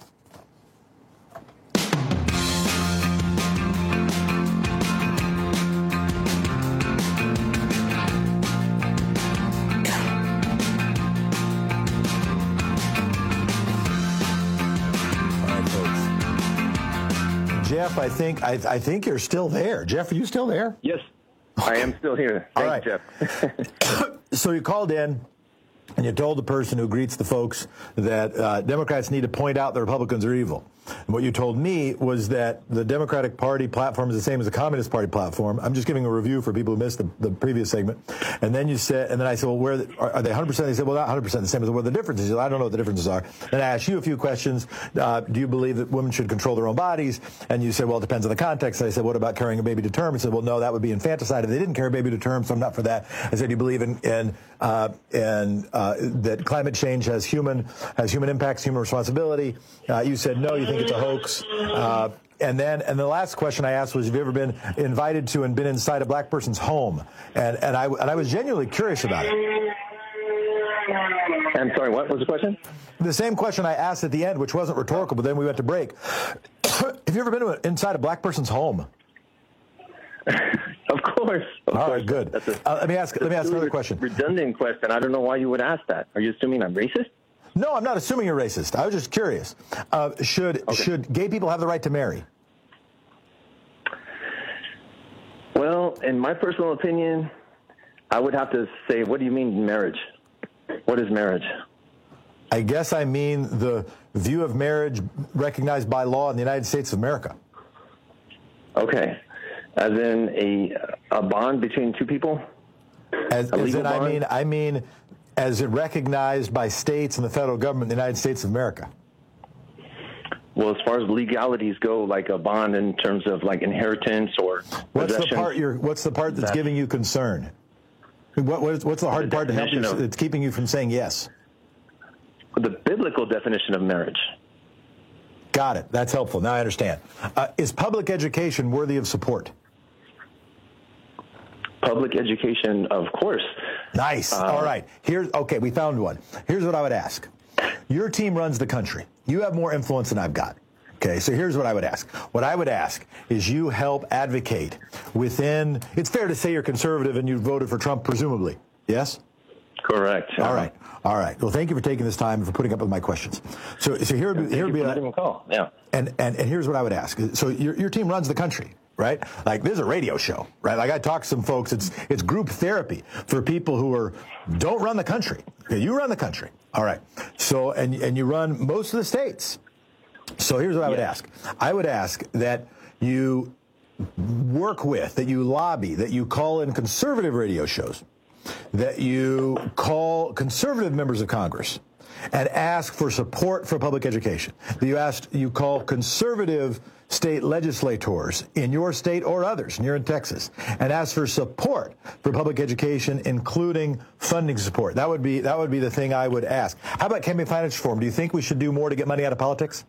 Jeff, I think I, I think you're still there. Jeff, are you still there? Yes, I am still here. Thank All right. you, Jeff. So you called in and you told the person who greets the folks that uh, Democrats need to point out the Republicans are evil. And what you told me was that the Democratic Party platform is the same as the Communist Party platform. I'm just giving a review for people who missed the, the previous segment. And then you said, and then I said, well, where the, are, are they one hundred percent? They said, well, not one hundred percent the same. I said, what are the differences? Said, I don't know what the differences are. Then I asked you a few questions. Uh, do you believe that women should control their own bodies? And you said, well, it depends on the context. I said, what about carrying a baby to term? I said, well, no, that would be infanticide if they didn't carry a baby to term, so I'm not for that. I said, do you believe in, in uh, and uh, that climate change has human has human impacts, human responsibility? Uh, you said no, you think it's a hoax. Uh, and then, and the last question I asked was, have you ever been invited to and been inside a black person's home? And and I and I was genuinely curious about it. I'm sorry, what was the question? The same question I asked at the end, which wasn't rhetorical, but then we went to break. Have you ever been to, inside a black person's home? Of course. Of All course. right, good. That's a, uh, let me ask. Let me ask another question. Redundant question. I don't know why you would ask that. Are you assuming I'm racist? No, I'm not assuming you're racist. I was just curious. Uh, should okay. should gay people have the right to marry? Well, in my personal opinion, I would have to say, what do you mean marriage? What is marriage? I guess I mean the view of marriage recognized by law in the United States of America. Okay. As in a a bond between two people? As, as in, bond? I mean, I mean, as it recognized by states and the federal government in the United States of America. Well, as far as legalities go, like a bond in terms of like inheritance or what's the part you're what's the part that's, that's giving you concern? What, what is, what's the hard the part to help you? Of, it's keeping you from saying yes. The biblical definition of marriage. Got it. That's helpful. Now I understand. Uh, is public education worthy of support? Public education, of course. Nice. Uh, All right. Here's okay. We found one. Here's what I would ask. Your team runs the country. You have more influence than I've got. Okay, so here's what I would ask. What I would ask is you help advocate within, it's fair to say you're conservative and you voted for Trump, presumably. Yes? Correct. All right. All right. Well, thank you for taking this time and for putting up with my questions. So, so here would be, here would be a call. Yeah. And, and, and here's what I would ask. So your, your team runs the country, right? Like this is a radio show, right? Like I talk to some folks, it's, it's group therapy for people who are, don't run the country. Okay, you run the country. All right. So, and, and you run most of the states. So here's what I would ask. I would ask that you work with, that you lobby, that you call in conservative radio shows, that you call conservative members of Congress and ask for support for public education. That you ask, you call conservative state legislators in your state or others, and you're in Texas, and ask for support for public education, including funding support. That would be that would be the thing I would ask. How about campaign finance reform? Do you think we should do more to get money out of politics?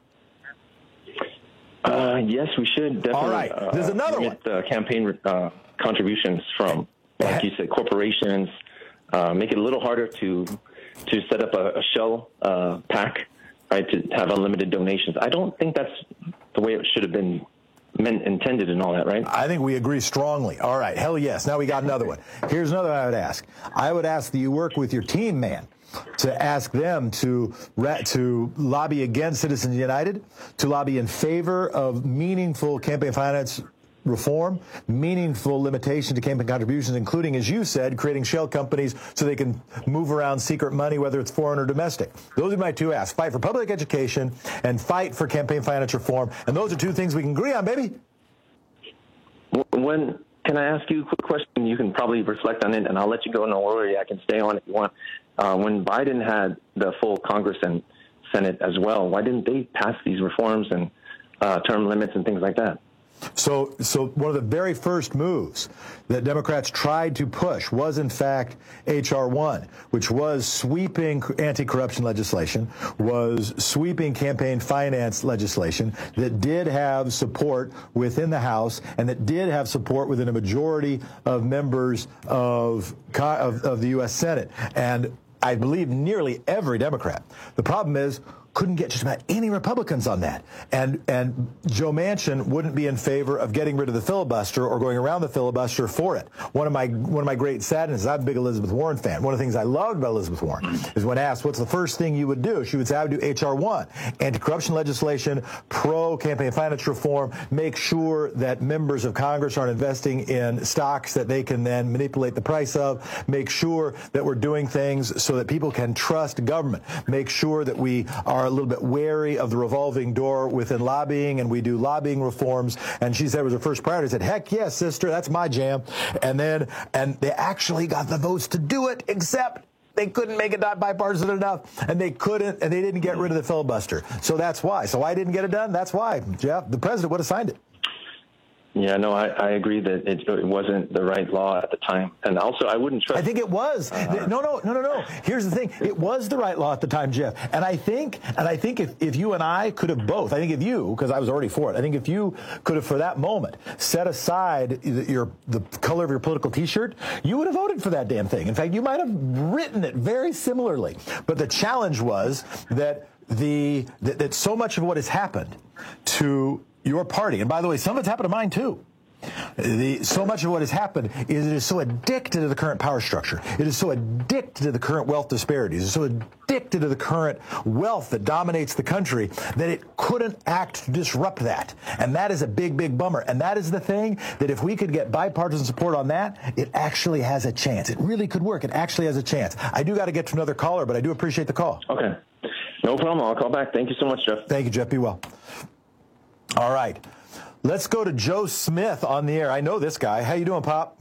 Uh, yes, we should definitely. All right. There's uh, another one. Uh, campaign uh, contributions from, like you said, corporations. Uh, make it a little harder to to set up a, a shell uh, pack, right? To have unlimited donations. I don't think that's the way it should have been meant, intended, and all that, right? I think we agree strongly. All right. Hell yes. Now we got another one. Here's another I would ask. I would ask that you work with your team man to ask them to to lobby against Citizens United, to lobby in favor of meaningful campaign finance reform, meaningful limitation to campaign contributions, including, as you said, creating shell companies so they can move around secret money, whether it's foreign or domestic. Those are my two asks. Fight for public education and fight for campaign finance reform. And those are two things we can agree on, baby. When can I ask you a quick question? You can probably reflect on it, and I'll let you go. No worry, I can stay on if you want. Uh, when Biden had the full Congress and Senate as well, why didn't they pass these reforms and uh, term limits and things like that? So, so one of the very first moves that Democrats tried to push was, in fact, H R one, which was sweeping anti-corruption legislation, was sweeping campaign finance legislation that did have support within the House and that did have support within a majority of members of, of, of the U S Senate. And I believe nearly every Democrat. The problem is, couldn't get just about any Republicans on that. And and Joe Manchin wouldn't be in favor of getting rid of the filibuster or going around the filibuster for it. One of my one of my great sadnesses, I'm a big Elizabeth Warren fan. One of the things I loved about Elizabeth Warren is when asked, what's the first thing you would do? She would say, I would do H R one, anti-corruption legislation, pro-campaign finance reform, make sure that members of Congress aren't investing in stocks that they can then manipulate the price of, make sure that we're doing things so that people can trust government, make sure that we are a little bit wary of the revolving door within lobbying, and we do lobbying reforms. And she said it was her first priority. I said, heck yes, sister, that's my jam. And then, and they actually got the votes to do it, except they couldn't make it not bipartisan enough, and they couldn't, and they didn't get rid of the filibuster. So that's why. So I didn't get it done. That's why, Jeff. The president would have signed it. Yeah, no, I, I agree that it, it wasn't the right law at the time. And also, I wouldn't trust... I think it was. Uh, no, no, no, no, no. Here's the thing. It was the right law at the time, Jeff. And I think and I think if, if you and I could have both, I think if you, because I was already for it, I think if you could have, for that moment, set aside your the color of your political T-shirt, you would have voted for that damn thing. In fact, you might have written it very similarly. But the challenge was that the that, that so much of what has happened to your party, and by the way, some of it's happened to mine too. The, so much of what has happened is it is so addicted to the current power structure. It is so addicted to the current wealth disparities. It's so addicted to the current wealth that dominates the country that it couldn't act to disrupt that. And that is a big, big bummer. And that is the thing that if we could get bipartisan support on that, it actually has a chance. It really could work. It actually has a chance. I do got to get to another caller, but I do appreciate the call. Okay. No problem. I'll call back. Thank you so much, Jeff. Thank you, Jeff. Be well. All right. Let's go to Joe Smith on the air. I know this guy. How you doing, Pop?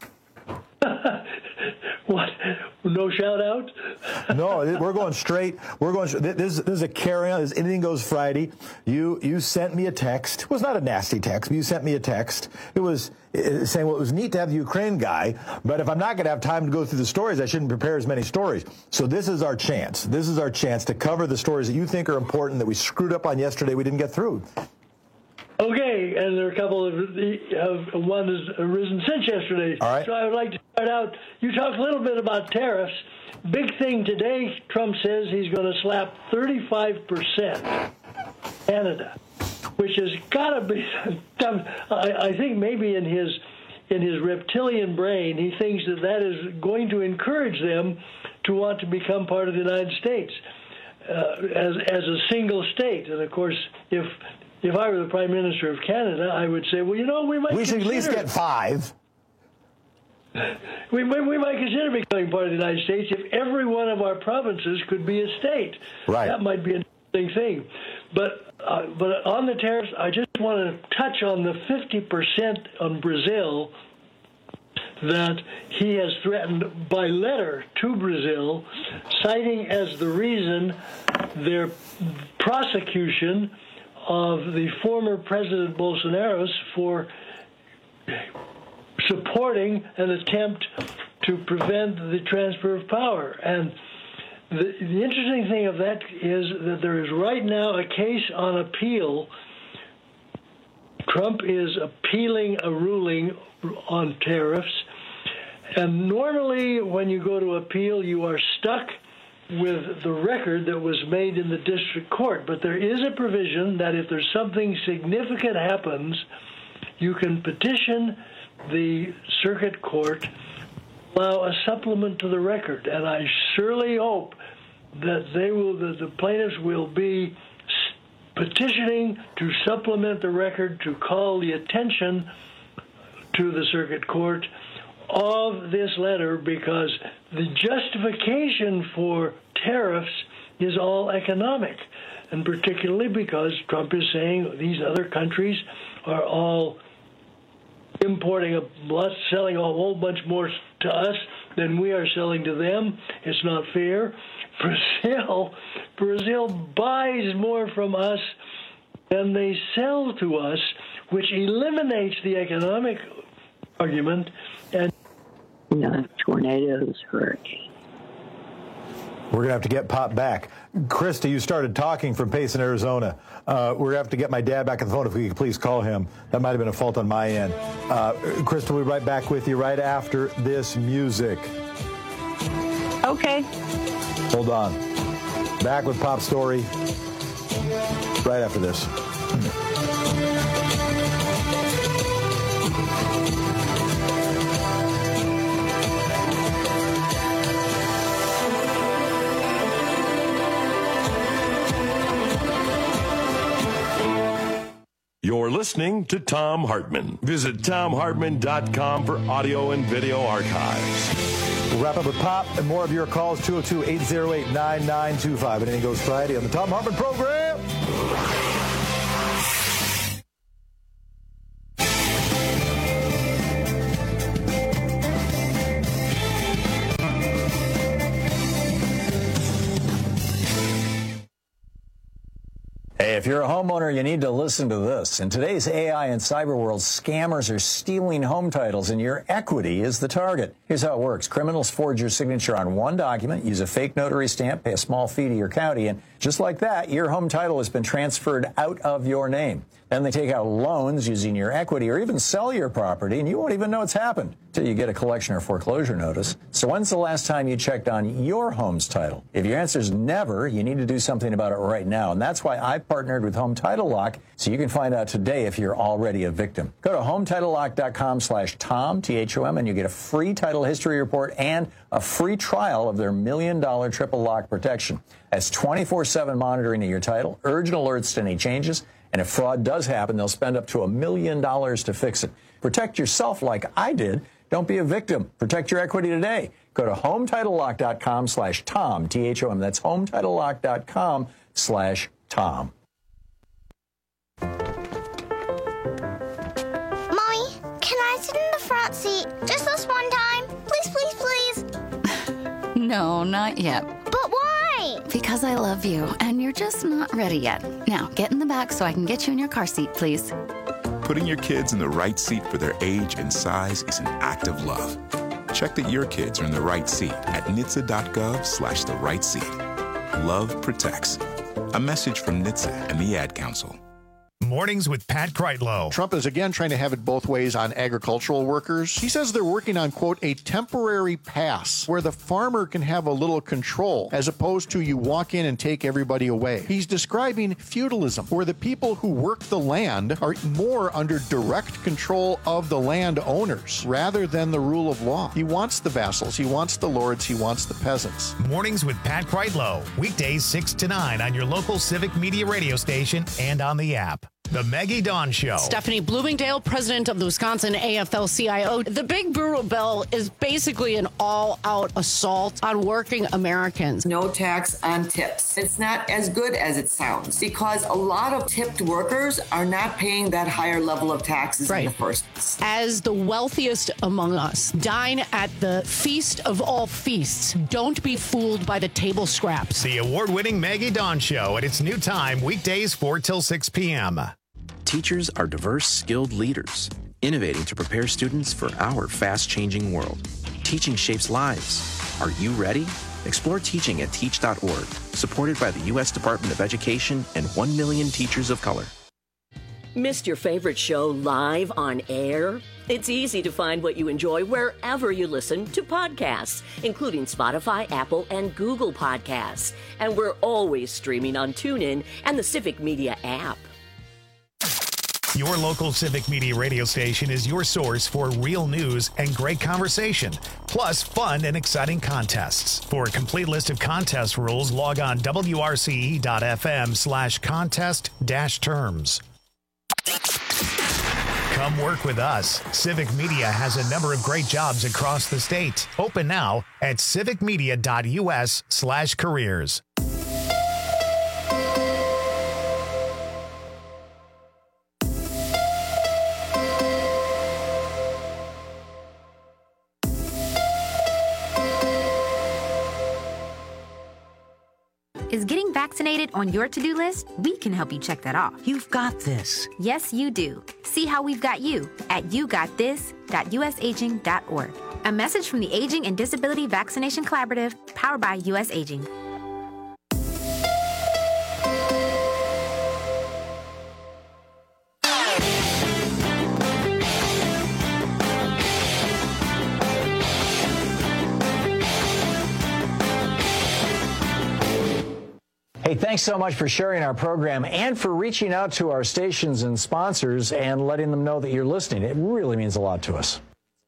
What? No shout out? No, we're going straight. We're going. This, this is a carry-on. This Anything Goes Friday. You you sent me a text. It was not a nasty text, but you sent me a text. It was saying, well, it was neat to have the Ukraine guy, but if I'm not going to have time to go through the stories, I shouldn't prepare as many stories. So this is our chance. This is our chance to cover the stories that you think are important that we screwed up on yesterday we didn't get through. Okay, and there are a couple of, uh, one has arisen since yesterday. All right. So I would like to start out, you talked a little bit about tariffs. Big thing today, Trump says he's going to slap thirty-five percent Canada, which has got to be, I, I think maybe in his, in his reptilian brain, he thinks that that is going to encourage them to want to become part of the United States uh, as, as a single state. And, of course, if... If I were the Prime Minister of Canada, I would say, well, you know, we might We should at least get five. We, we, we might consider becoming part of the United States if every one of our provinces could be a state. Right. That might be an interesting thing. But, uh, but on the tariffs, I just want to touch on the fifty percent on Brazil that he has threatened by letter to Brazil, citing as the reason their prosecution of the former President Bolsonaro for supporting an attempt to prevent the transfer of power. And the, the interesting thing of that is that there is right now a case on appeal. Trump is appealing a ruling on tariffs. And normally when you go to appeal, you are stuck with the record that was made in the district court. But there is a provision that if there's something significant happens, you can petition the circuit court, allow a supplement to the record. And I surely hope that they will, that the plaintiffs will be petitioning to supplement the record to call the attention to the circuit court of this letter because the justification for tariffs is all economic, and particularly because Trump is saying these other countries are all importing a lot, selling a whole bunch more to us than we are selling to them. It's not fair. Brazil, Brazil buys more from us than they sell to us, which eliminates the economic argument. And not tornadoes, hurricanes. We're going to have to get Pop back. Krista, you started talking from Payson, Arizona. Uh, we're going to have to get my dad back on the phone if we could please call him. That might have been a fault on my end. Uh, Krista, we'll be right back with you right after this music. Okay. Hold on. Back with Pop Story right after this. You're listening to Thom Hartmann. Visit Thom Hartmann dot com for audio and video archives. We'll wrap up with Pop and more of your calls, two oh two, eight oh eight, nine nine two five. Anything Goes Friday on the Thom Hartmann Program. Hey, if you're a homeowner, you need to listen to this. In today's A I and cyber world, scammers are stealing home titles, and your equity is the target. Here's how it works. Criminals forge your signature on one document, use a fake notary stamp, pay a small fee to your county, and just like that, your home title has been transferred out of your name. Then they take out loans using your equity or even sell your property, and you won't even know it's happened until you get a collection or foreclosure notice. So when's the last time you checked on your home's title? If your answer is never, you need to do something about it right now. And that's why I partnered with Home Title Lock, so you can find out today if you're already a victim. Go to home title lock dot com slash Tom, T H O M, and you get a free title history report and a free trial of their million dollar triple lock protection. That's twenty-four seven monitoring of your title, urgent alerts to any changes, and if fraud does happen, they'll spend up to a million dollars to fix it. Protect yourself like I did. Don't be a victim. Protect your equity today. Go to home title lock dot com slash Tom, T H O M. That's home title lock dot com slash Tom. Mommy, can I sit in the front seat just this one time? Please, please, please. No, not yet. But why? Because I love you, and you're just not ready yet. Now, get in the back so I can get you in your car seat, please. Putting your kids in the right seat for their age and size is an act of love. Check that your kids are in the right seat at N H T S A dot gov slash the right seat. Love protects. A message from N H T S A and the Ad Council. Mornings with Pat Kreitlow. Trump is again trying to have it both ways on agricultural workers. He says they're working on, quote, a temporary pass where the farmer can have a little control as opposed to you walk in and take everybody away. He's describing feudalism, where the people who work the land are more under direct control of the landowners rather than the rule of law. He wants the vassals, he wants the lords, he wants the peasants. Mornings with Pat Kreitlow. Weekdays six to nine on your local Civic Media radio station and on the app. The Maggie Dawn Show. Stephanie Bloomingdale, president of the Wisconsin A F L C I O. The Big Brutal Bill is basically an all-out assault on working Americans. No tax on tips. It's not as good as it sounds because a lot of tipped workers are not paying that higher level of taxes right. in the first place. As the wealthiest among us, dine at the feast of all feasts. Don't be fooled by the table scraps. The award-winning Maggie Dawn Show at its new time, weekdays four till six p.m. Teachers are diverse, skilled leaders, innovating to prepare students for our fast-changing world. Teaching shapes lives. Are you ready? Explore teaching at teach dot org, supported by the U S Department of Education and one million teachers of color. Missed your favorite show live on air? It's easy to find what you enjoy wherever you listen to podcasts, including Spotify, Apple, and Google Podcasts. And we're always streaming on TuneIn and the Civic Media app. Your local Civic Media radio station is your source for real news and great conversation, plus fun and exciting contests. For a complete list of contest rules, log on W R C E dot F M slash contest dash terms. Come work with us. Civic Media has a number of great jobs across the state. Open now at civicmedia.us slash careers. Is getting vaccinated on your to-do list? We can help you check that off. You've got this. Yes, you do. See how we've got you at you got this dot u s aging dot org. A message from the Aging and Disability Vaccination Collaborative, powered by U S Aging. Hey, thanks so much for sharing our program and for reaching out to our stations and sponsors and letting them know that you're listening. It really means a lot to us.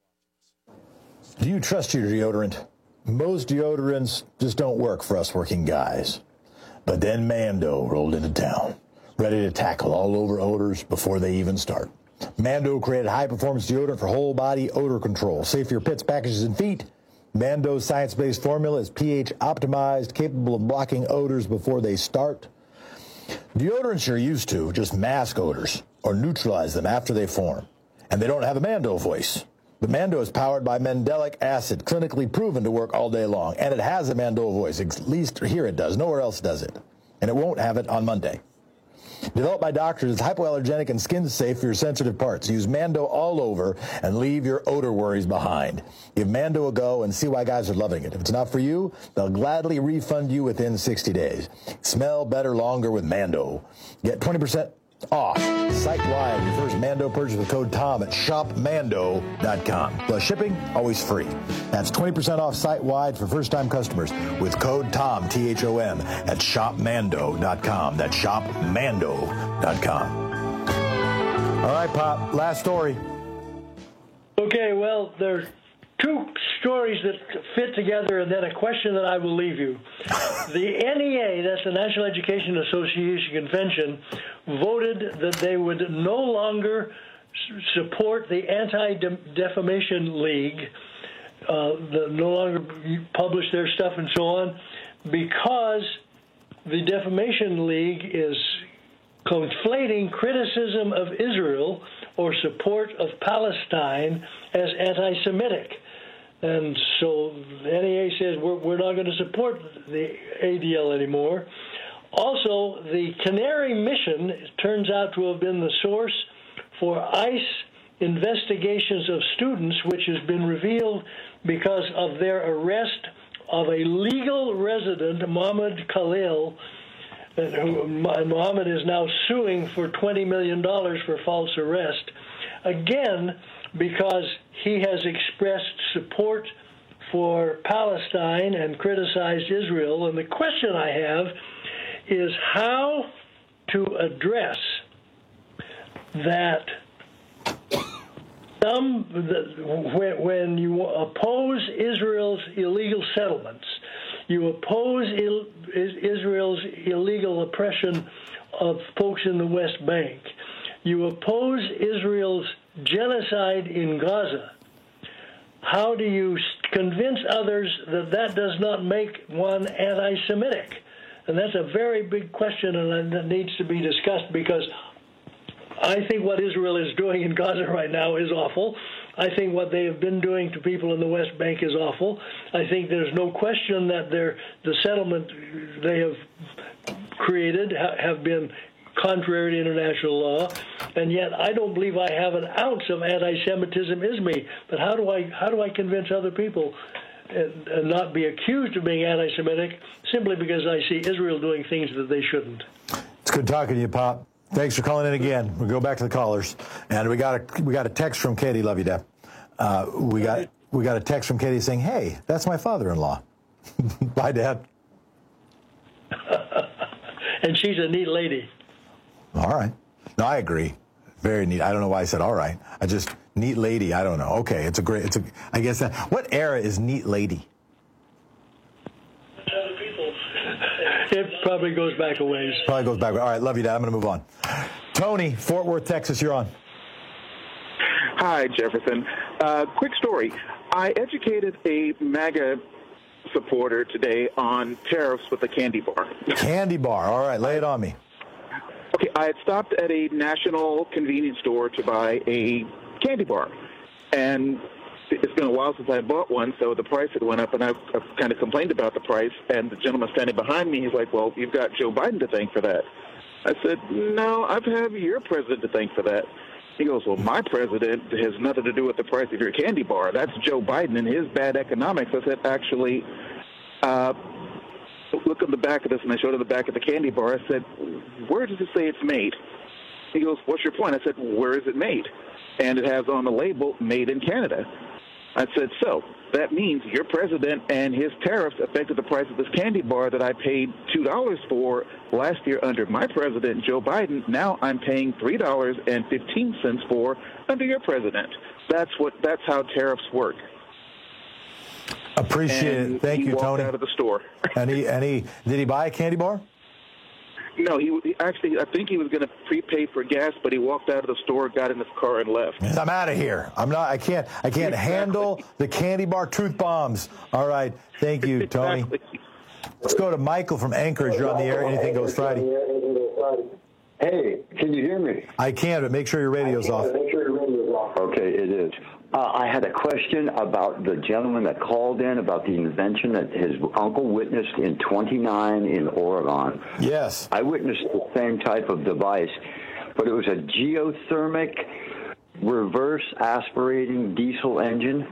Do you trust your deodorant? Most deodorants just don't work for us working guys. But then Mando rolled into town, ready to tackle all over odors before they even start. Mando created high-performance deodorant for whole-body odor control, safe for your pits, packages, and feet. Mando's science-based formula is pH optimized, capable of blocking odors before they start. Deodorants you're used to just mask odors or neutralize them after they form. And they don't have a Mando voice. But Mando is powered by mandelic acid, clinically proven to work all day long. And it has a Mando voice. At least here it does. Nowhere else does it. And it won't have it on Monday. Developed by doctors, it's hypoallergenic and skin safe for your sensitive parts. Use Mando all over and leave your odor worries behind. Give Mando a go and see why guys are loving it. If it's not for you, they'll gladly refund you within sixty days. Smell better longer with Mando. Get twenty percent off site-wide your first Mando purchase with code TOM at shop mando dot com. Plus shipping, always free. That's twenty percent off site-wide for first-time customers with code TOM, T H O M, at shop mando dot com. That's shop mando dot com. All right, Pop, last story. Okay, well, there's two stories that fit together and then a question that I will leave you. The N E A, that's the National Education Association Convention, voted that they would no longer s- support the Anti-Defamation League, uh, the, no longer publish their stuff and so on, because the Defamation League is conflating criticism of Israel or support of Palestine as anti-Semitic. And so the N E A says we're, we're not going to support the A D L anymore. Also, the Canary Mission turns out to have been the source for ICE investigations of students, which has been revealed because of their arrest of a legal resident, Mohammed Khalil, who Mohammed is now suing for twenty million dollars for false arrest, again, because he has expressed support for Palestine and criticized Israel. And the question I have is how to address that some, when, when you oppose Israel's illegal settlements, you oppose il, Israel's illegal oppression of folks in the West Bank, you oppose Israel's genocide in Gaza, how do you convince others that that does not make one anti-Semitic? And that's a very big question, and that needs to be discussed, because I think what Israel is doing in Gaza right now is awful. I think what they have been doing to people in the West Bank is awful. I think there's no question that they're, the settlement they have created ha- have been contrary to international law, and yet I don't believe I have an ounce of anti-Semitism in me. But how do I how do I convince other people and, and not be accused of being anti-Semitic simply because I see Israel doing things that they shouldn't? It's good talking to you, Pop. Thanks for calling in again. We'll go back to the callers, and we got a we got a text from Katie. Love you, Deb. Uh, we got we got a text from Katie saying, "Hey, that's my father-in-law." Bye, Dad. And she's a neat lady. All right. No, I agree. Very neat. I don't know why I said all right. I just neat lady. I don't know. Okay, it's a great. It's a. I guess that. What era is neat lady? It probably goes back a ways. Probably goes back. All right. Love you, Dad. I'm going to move on. Tony, Fort Worth, Texas. You're on. Hi, Jefferson. Uh, quick story. I educated a MAGA supporter today on tariffs with a candy bar. Candy bar. All right, lay it on me. Okay, I had stopped at a national convenience store to buy a candy bar. And it's been a while since I bought one, so the price had went up, and I've, I've kind of complained about the price. And the gentleman standing behind me, he's like, well, you've got Joe Biden to thank for that. I said, no, I have your president to thank for that. He goes, well, my president has nothing to do with the price of your candy bar. That's Joe Biden and his bad economics. I said, actually, uh, look on the back of this, and I showed him the back of the candy bar. I said, where does it say it's made? He goes, what's your point? I said, where is it made? And it has on the label, made in Canada. I said, so that means your president and his tariffs affected the price of this candy bar that I paid two dollars for last year under my president, Joe Biden. Now I'm paying three dollars and fifteen cents for under your president. That's what. That's how tariffs work. Appreciate and it. Thank he you, walked Tony. Out of the store. and he and he did he buy a candy bar? No, he, he actually, I think he was going to prepay for gas, but he walked out of the store, got in his car, and left. I'm out of here. I'm not. I can't. I can't Exactly. handle the candy bar truth bombs. All right. Thank you, Tony. Exactly. Let's go to Michael from Anchorage. You're on the air. Anything goes Friday. Hey, can you hear me? I can, but make sure your radio's off. Okay, it is. Uh, I had a question about the gentleman that called in about the invention that his uncle witnessed in twenty-nine in Oregon. Yes. I witnessed the same type of device, but it was a geothermic reverse aspirating diesel engine.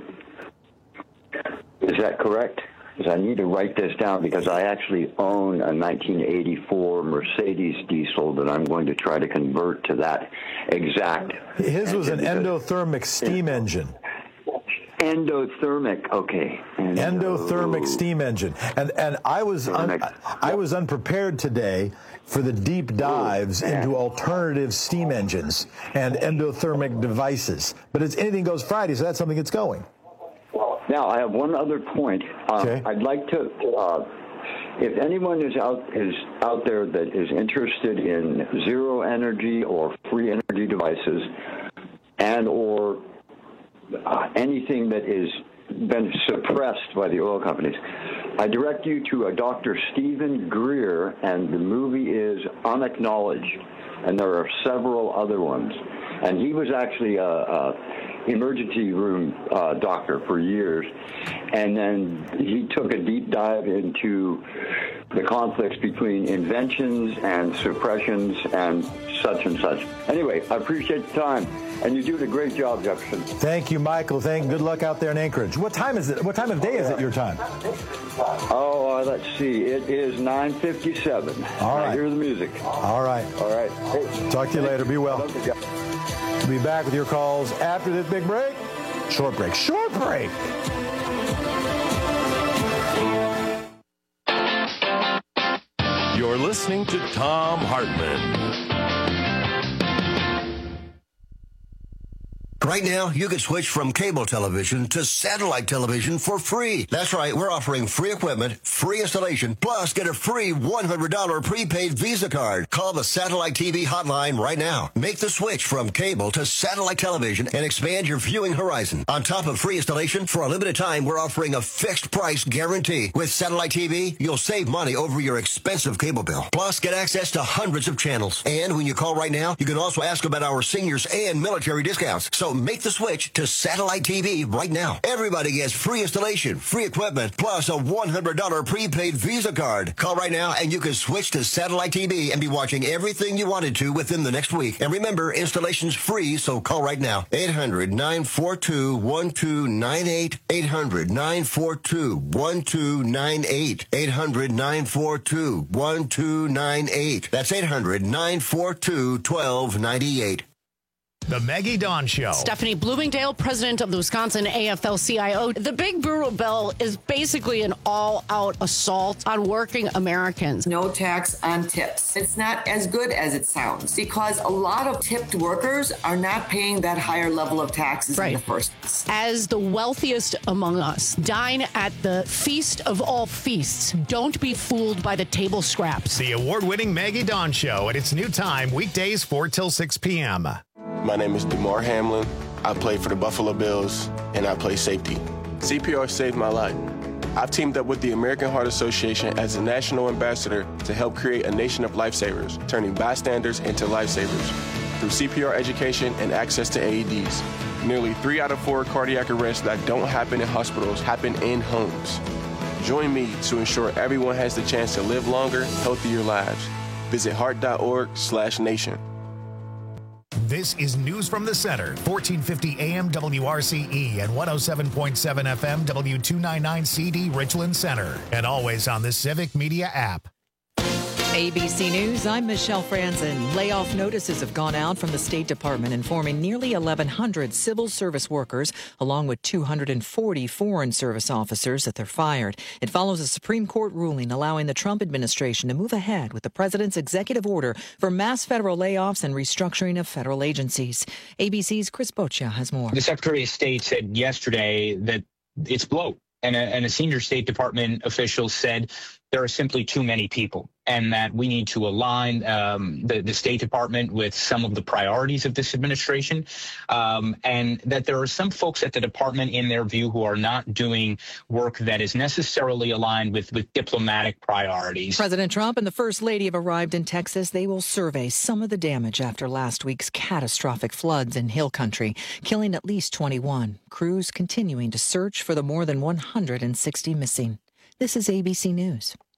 Is that correct? Because I need to write this down because I actually own a nineteen eighty-four Mercedes diesel that I'm going to try to convert to that exact. His was an endothermic steam engine. Endothermic, okay. Endo- Endothermic steam engine, and and I was un, I was unprepared today for the deep dives into alternative steam engines and endothermic devices. But it's Anything Goes Friday, so that's something that's going. Now, I have one other point. Uh, okay. I'd like to, uh, if anyone is out is out there that is interested in zero energy or free energy devices, and or uh, anything that is been suppressed by the oil companies, I direct you to a Doctor Stephen Greer, and the movie is Unacknowledged, and there are several other ones. And he was actually a, a emergency room uh, doctor for years, and then he took a deep dive into the conflicts between inventions and suppressions and such and such. Anyway, I appreciate the time, and you're doing a great job, Jefferson. Thank you, Michael. Thank. Good luck out there in Anchorage. What time is it? What time of day is it? Your time? Oh, uh, let's see. It is nine fifty-seven. All right. I hear the music. All right. All right. Hey, talk to you later. Be well. We'll be back with your calls after this big break. Short break. Short break. You're listening to Thom Hartmann. Right now, you can switch from cable television to satellite television for free. That's right, we're offering free equipment, free installation, plus get a free one hundred dollars prepaid Visa card. Call the Satellite T V hotline right now. Make the switch from cable to satellite television and expand your viewing horizon. On top of free installation, for a limited time, we're offering a fixed price guarantee. With Satellite T V, you'll save money over your expensive cable bill. Plus, get access to hundreds of channels. And when you call right now, you can also ask about our seniors and military discounts. So make the switch to Satellite T V right now. Everybody gets free installation, free equipment, plus a one hundred dollars prepaid Visa card. Call right now and you can switch to Satellite T V and be watching everything you wanted to within the next week. And remember, installation's free, so call right now. eight hundred, nine four two, one two nine eight. eight hundred, nine four two, one two nine eight. eight hundred, nine four two, one two nine eight. That's eight hundred, nine four two, one two nine eight. The Maggie Dawn Show. Stephanie Bloomingdale, president of the Wisconsin A F L C I O. The Big Brutal Bill is basically an all-out assault on working Americans. No tax on tips. It's not as good as it sounds because a lot of tipped workers are not paying that higher level of taxes right. in the first place. As the wealthiest among us, dine at the feast of all feasts. Don't be fooled by the table scraps. The award-winning Maggie Dawn Show at its new time, weekdays four till six p.m. My name is DeMar Hamlin. I play for the Buffalo Bills, and I play safety. C P R saved my life. I've teamed up with the American Heart Association as a national ambassador to help create a nation of lifesavers, turning bystanders into lifesavers through C P R education and access to A E Ds. Nearly three out of four cardiac arrests that don't happen in hospitals happen in homes. Join me to ensure everyone has the chance to live longer, healthier lives. Visit heart.org slash nation. This is News from the Center, fourteen fifty A M W R C E and one oh seven point seven F M W two ninety-nine C D Richland Center, and always on the Civic Media app. A B C News, I'm Michelle Franzen. Layoff notices have gone out from the State Department informing nearly eleven hundred civil service workers, along with two hundred forty foreign service officers, that they're fired. It follows a Supreme Court ruling allowing the Trump administration to move ahead with the president's executive order for mass federal layoffs and restructuring of federal agencies. A B C's Chris Boccia has more. The Secretary of State said yesterday that it's bloat, and a, and a senior State Department official said there are simply too many people, and that we need to align um, the, the State Department with some of the priorities of this administration, um, and that there are some folks at the department, in their view, who are not doing work that is necessarily aligned with, with diplomatic priorities. President Trump and the First Lady have arrived in Texas. They will survey some of the damage after last week's catastrophic floods in Hill Country, killing at least twenty-one. Crews continuing to search for the more than one hundred sixty missing. This is A B C News.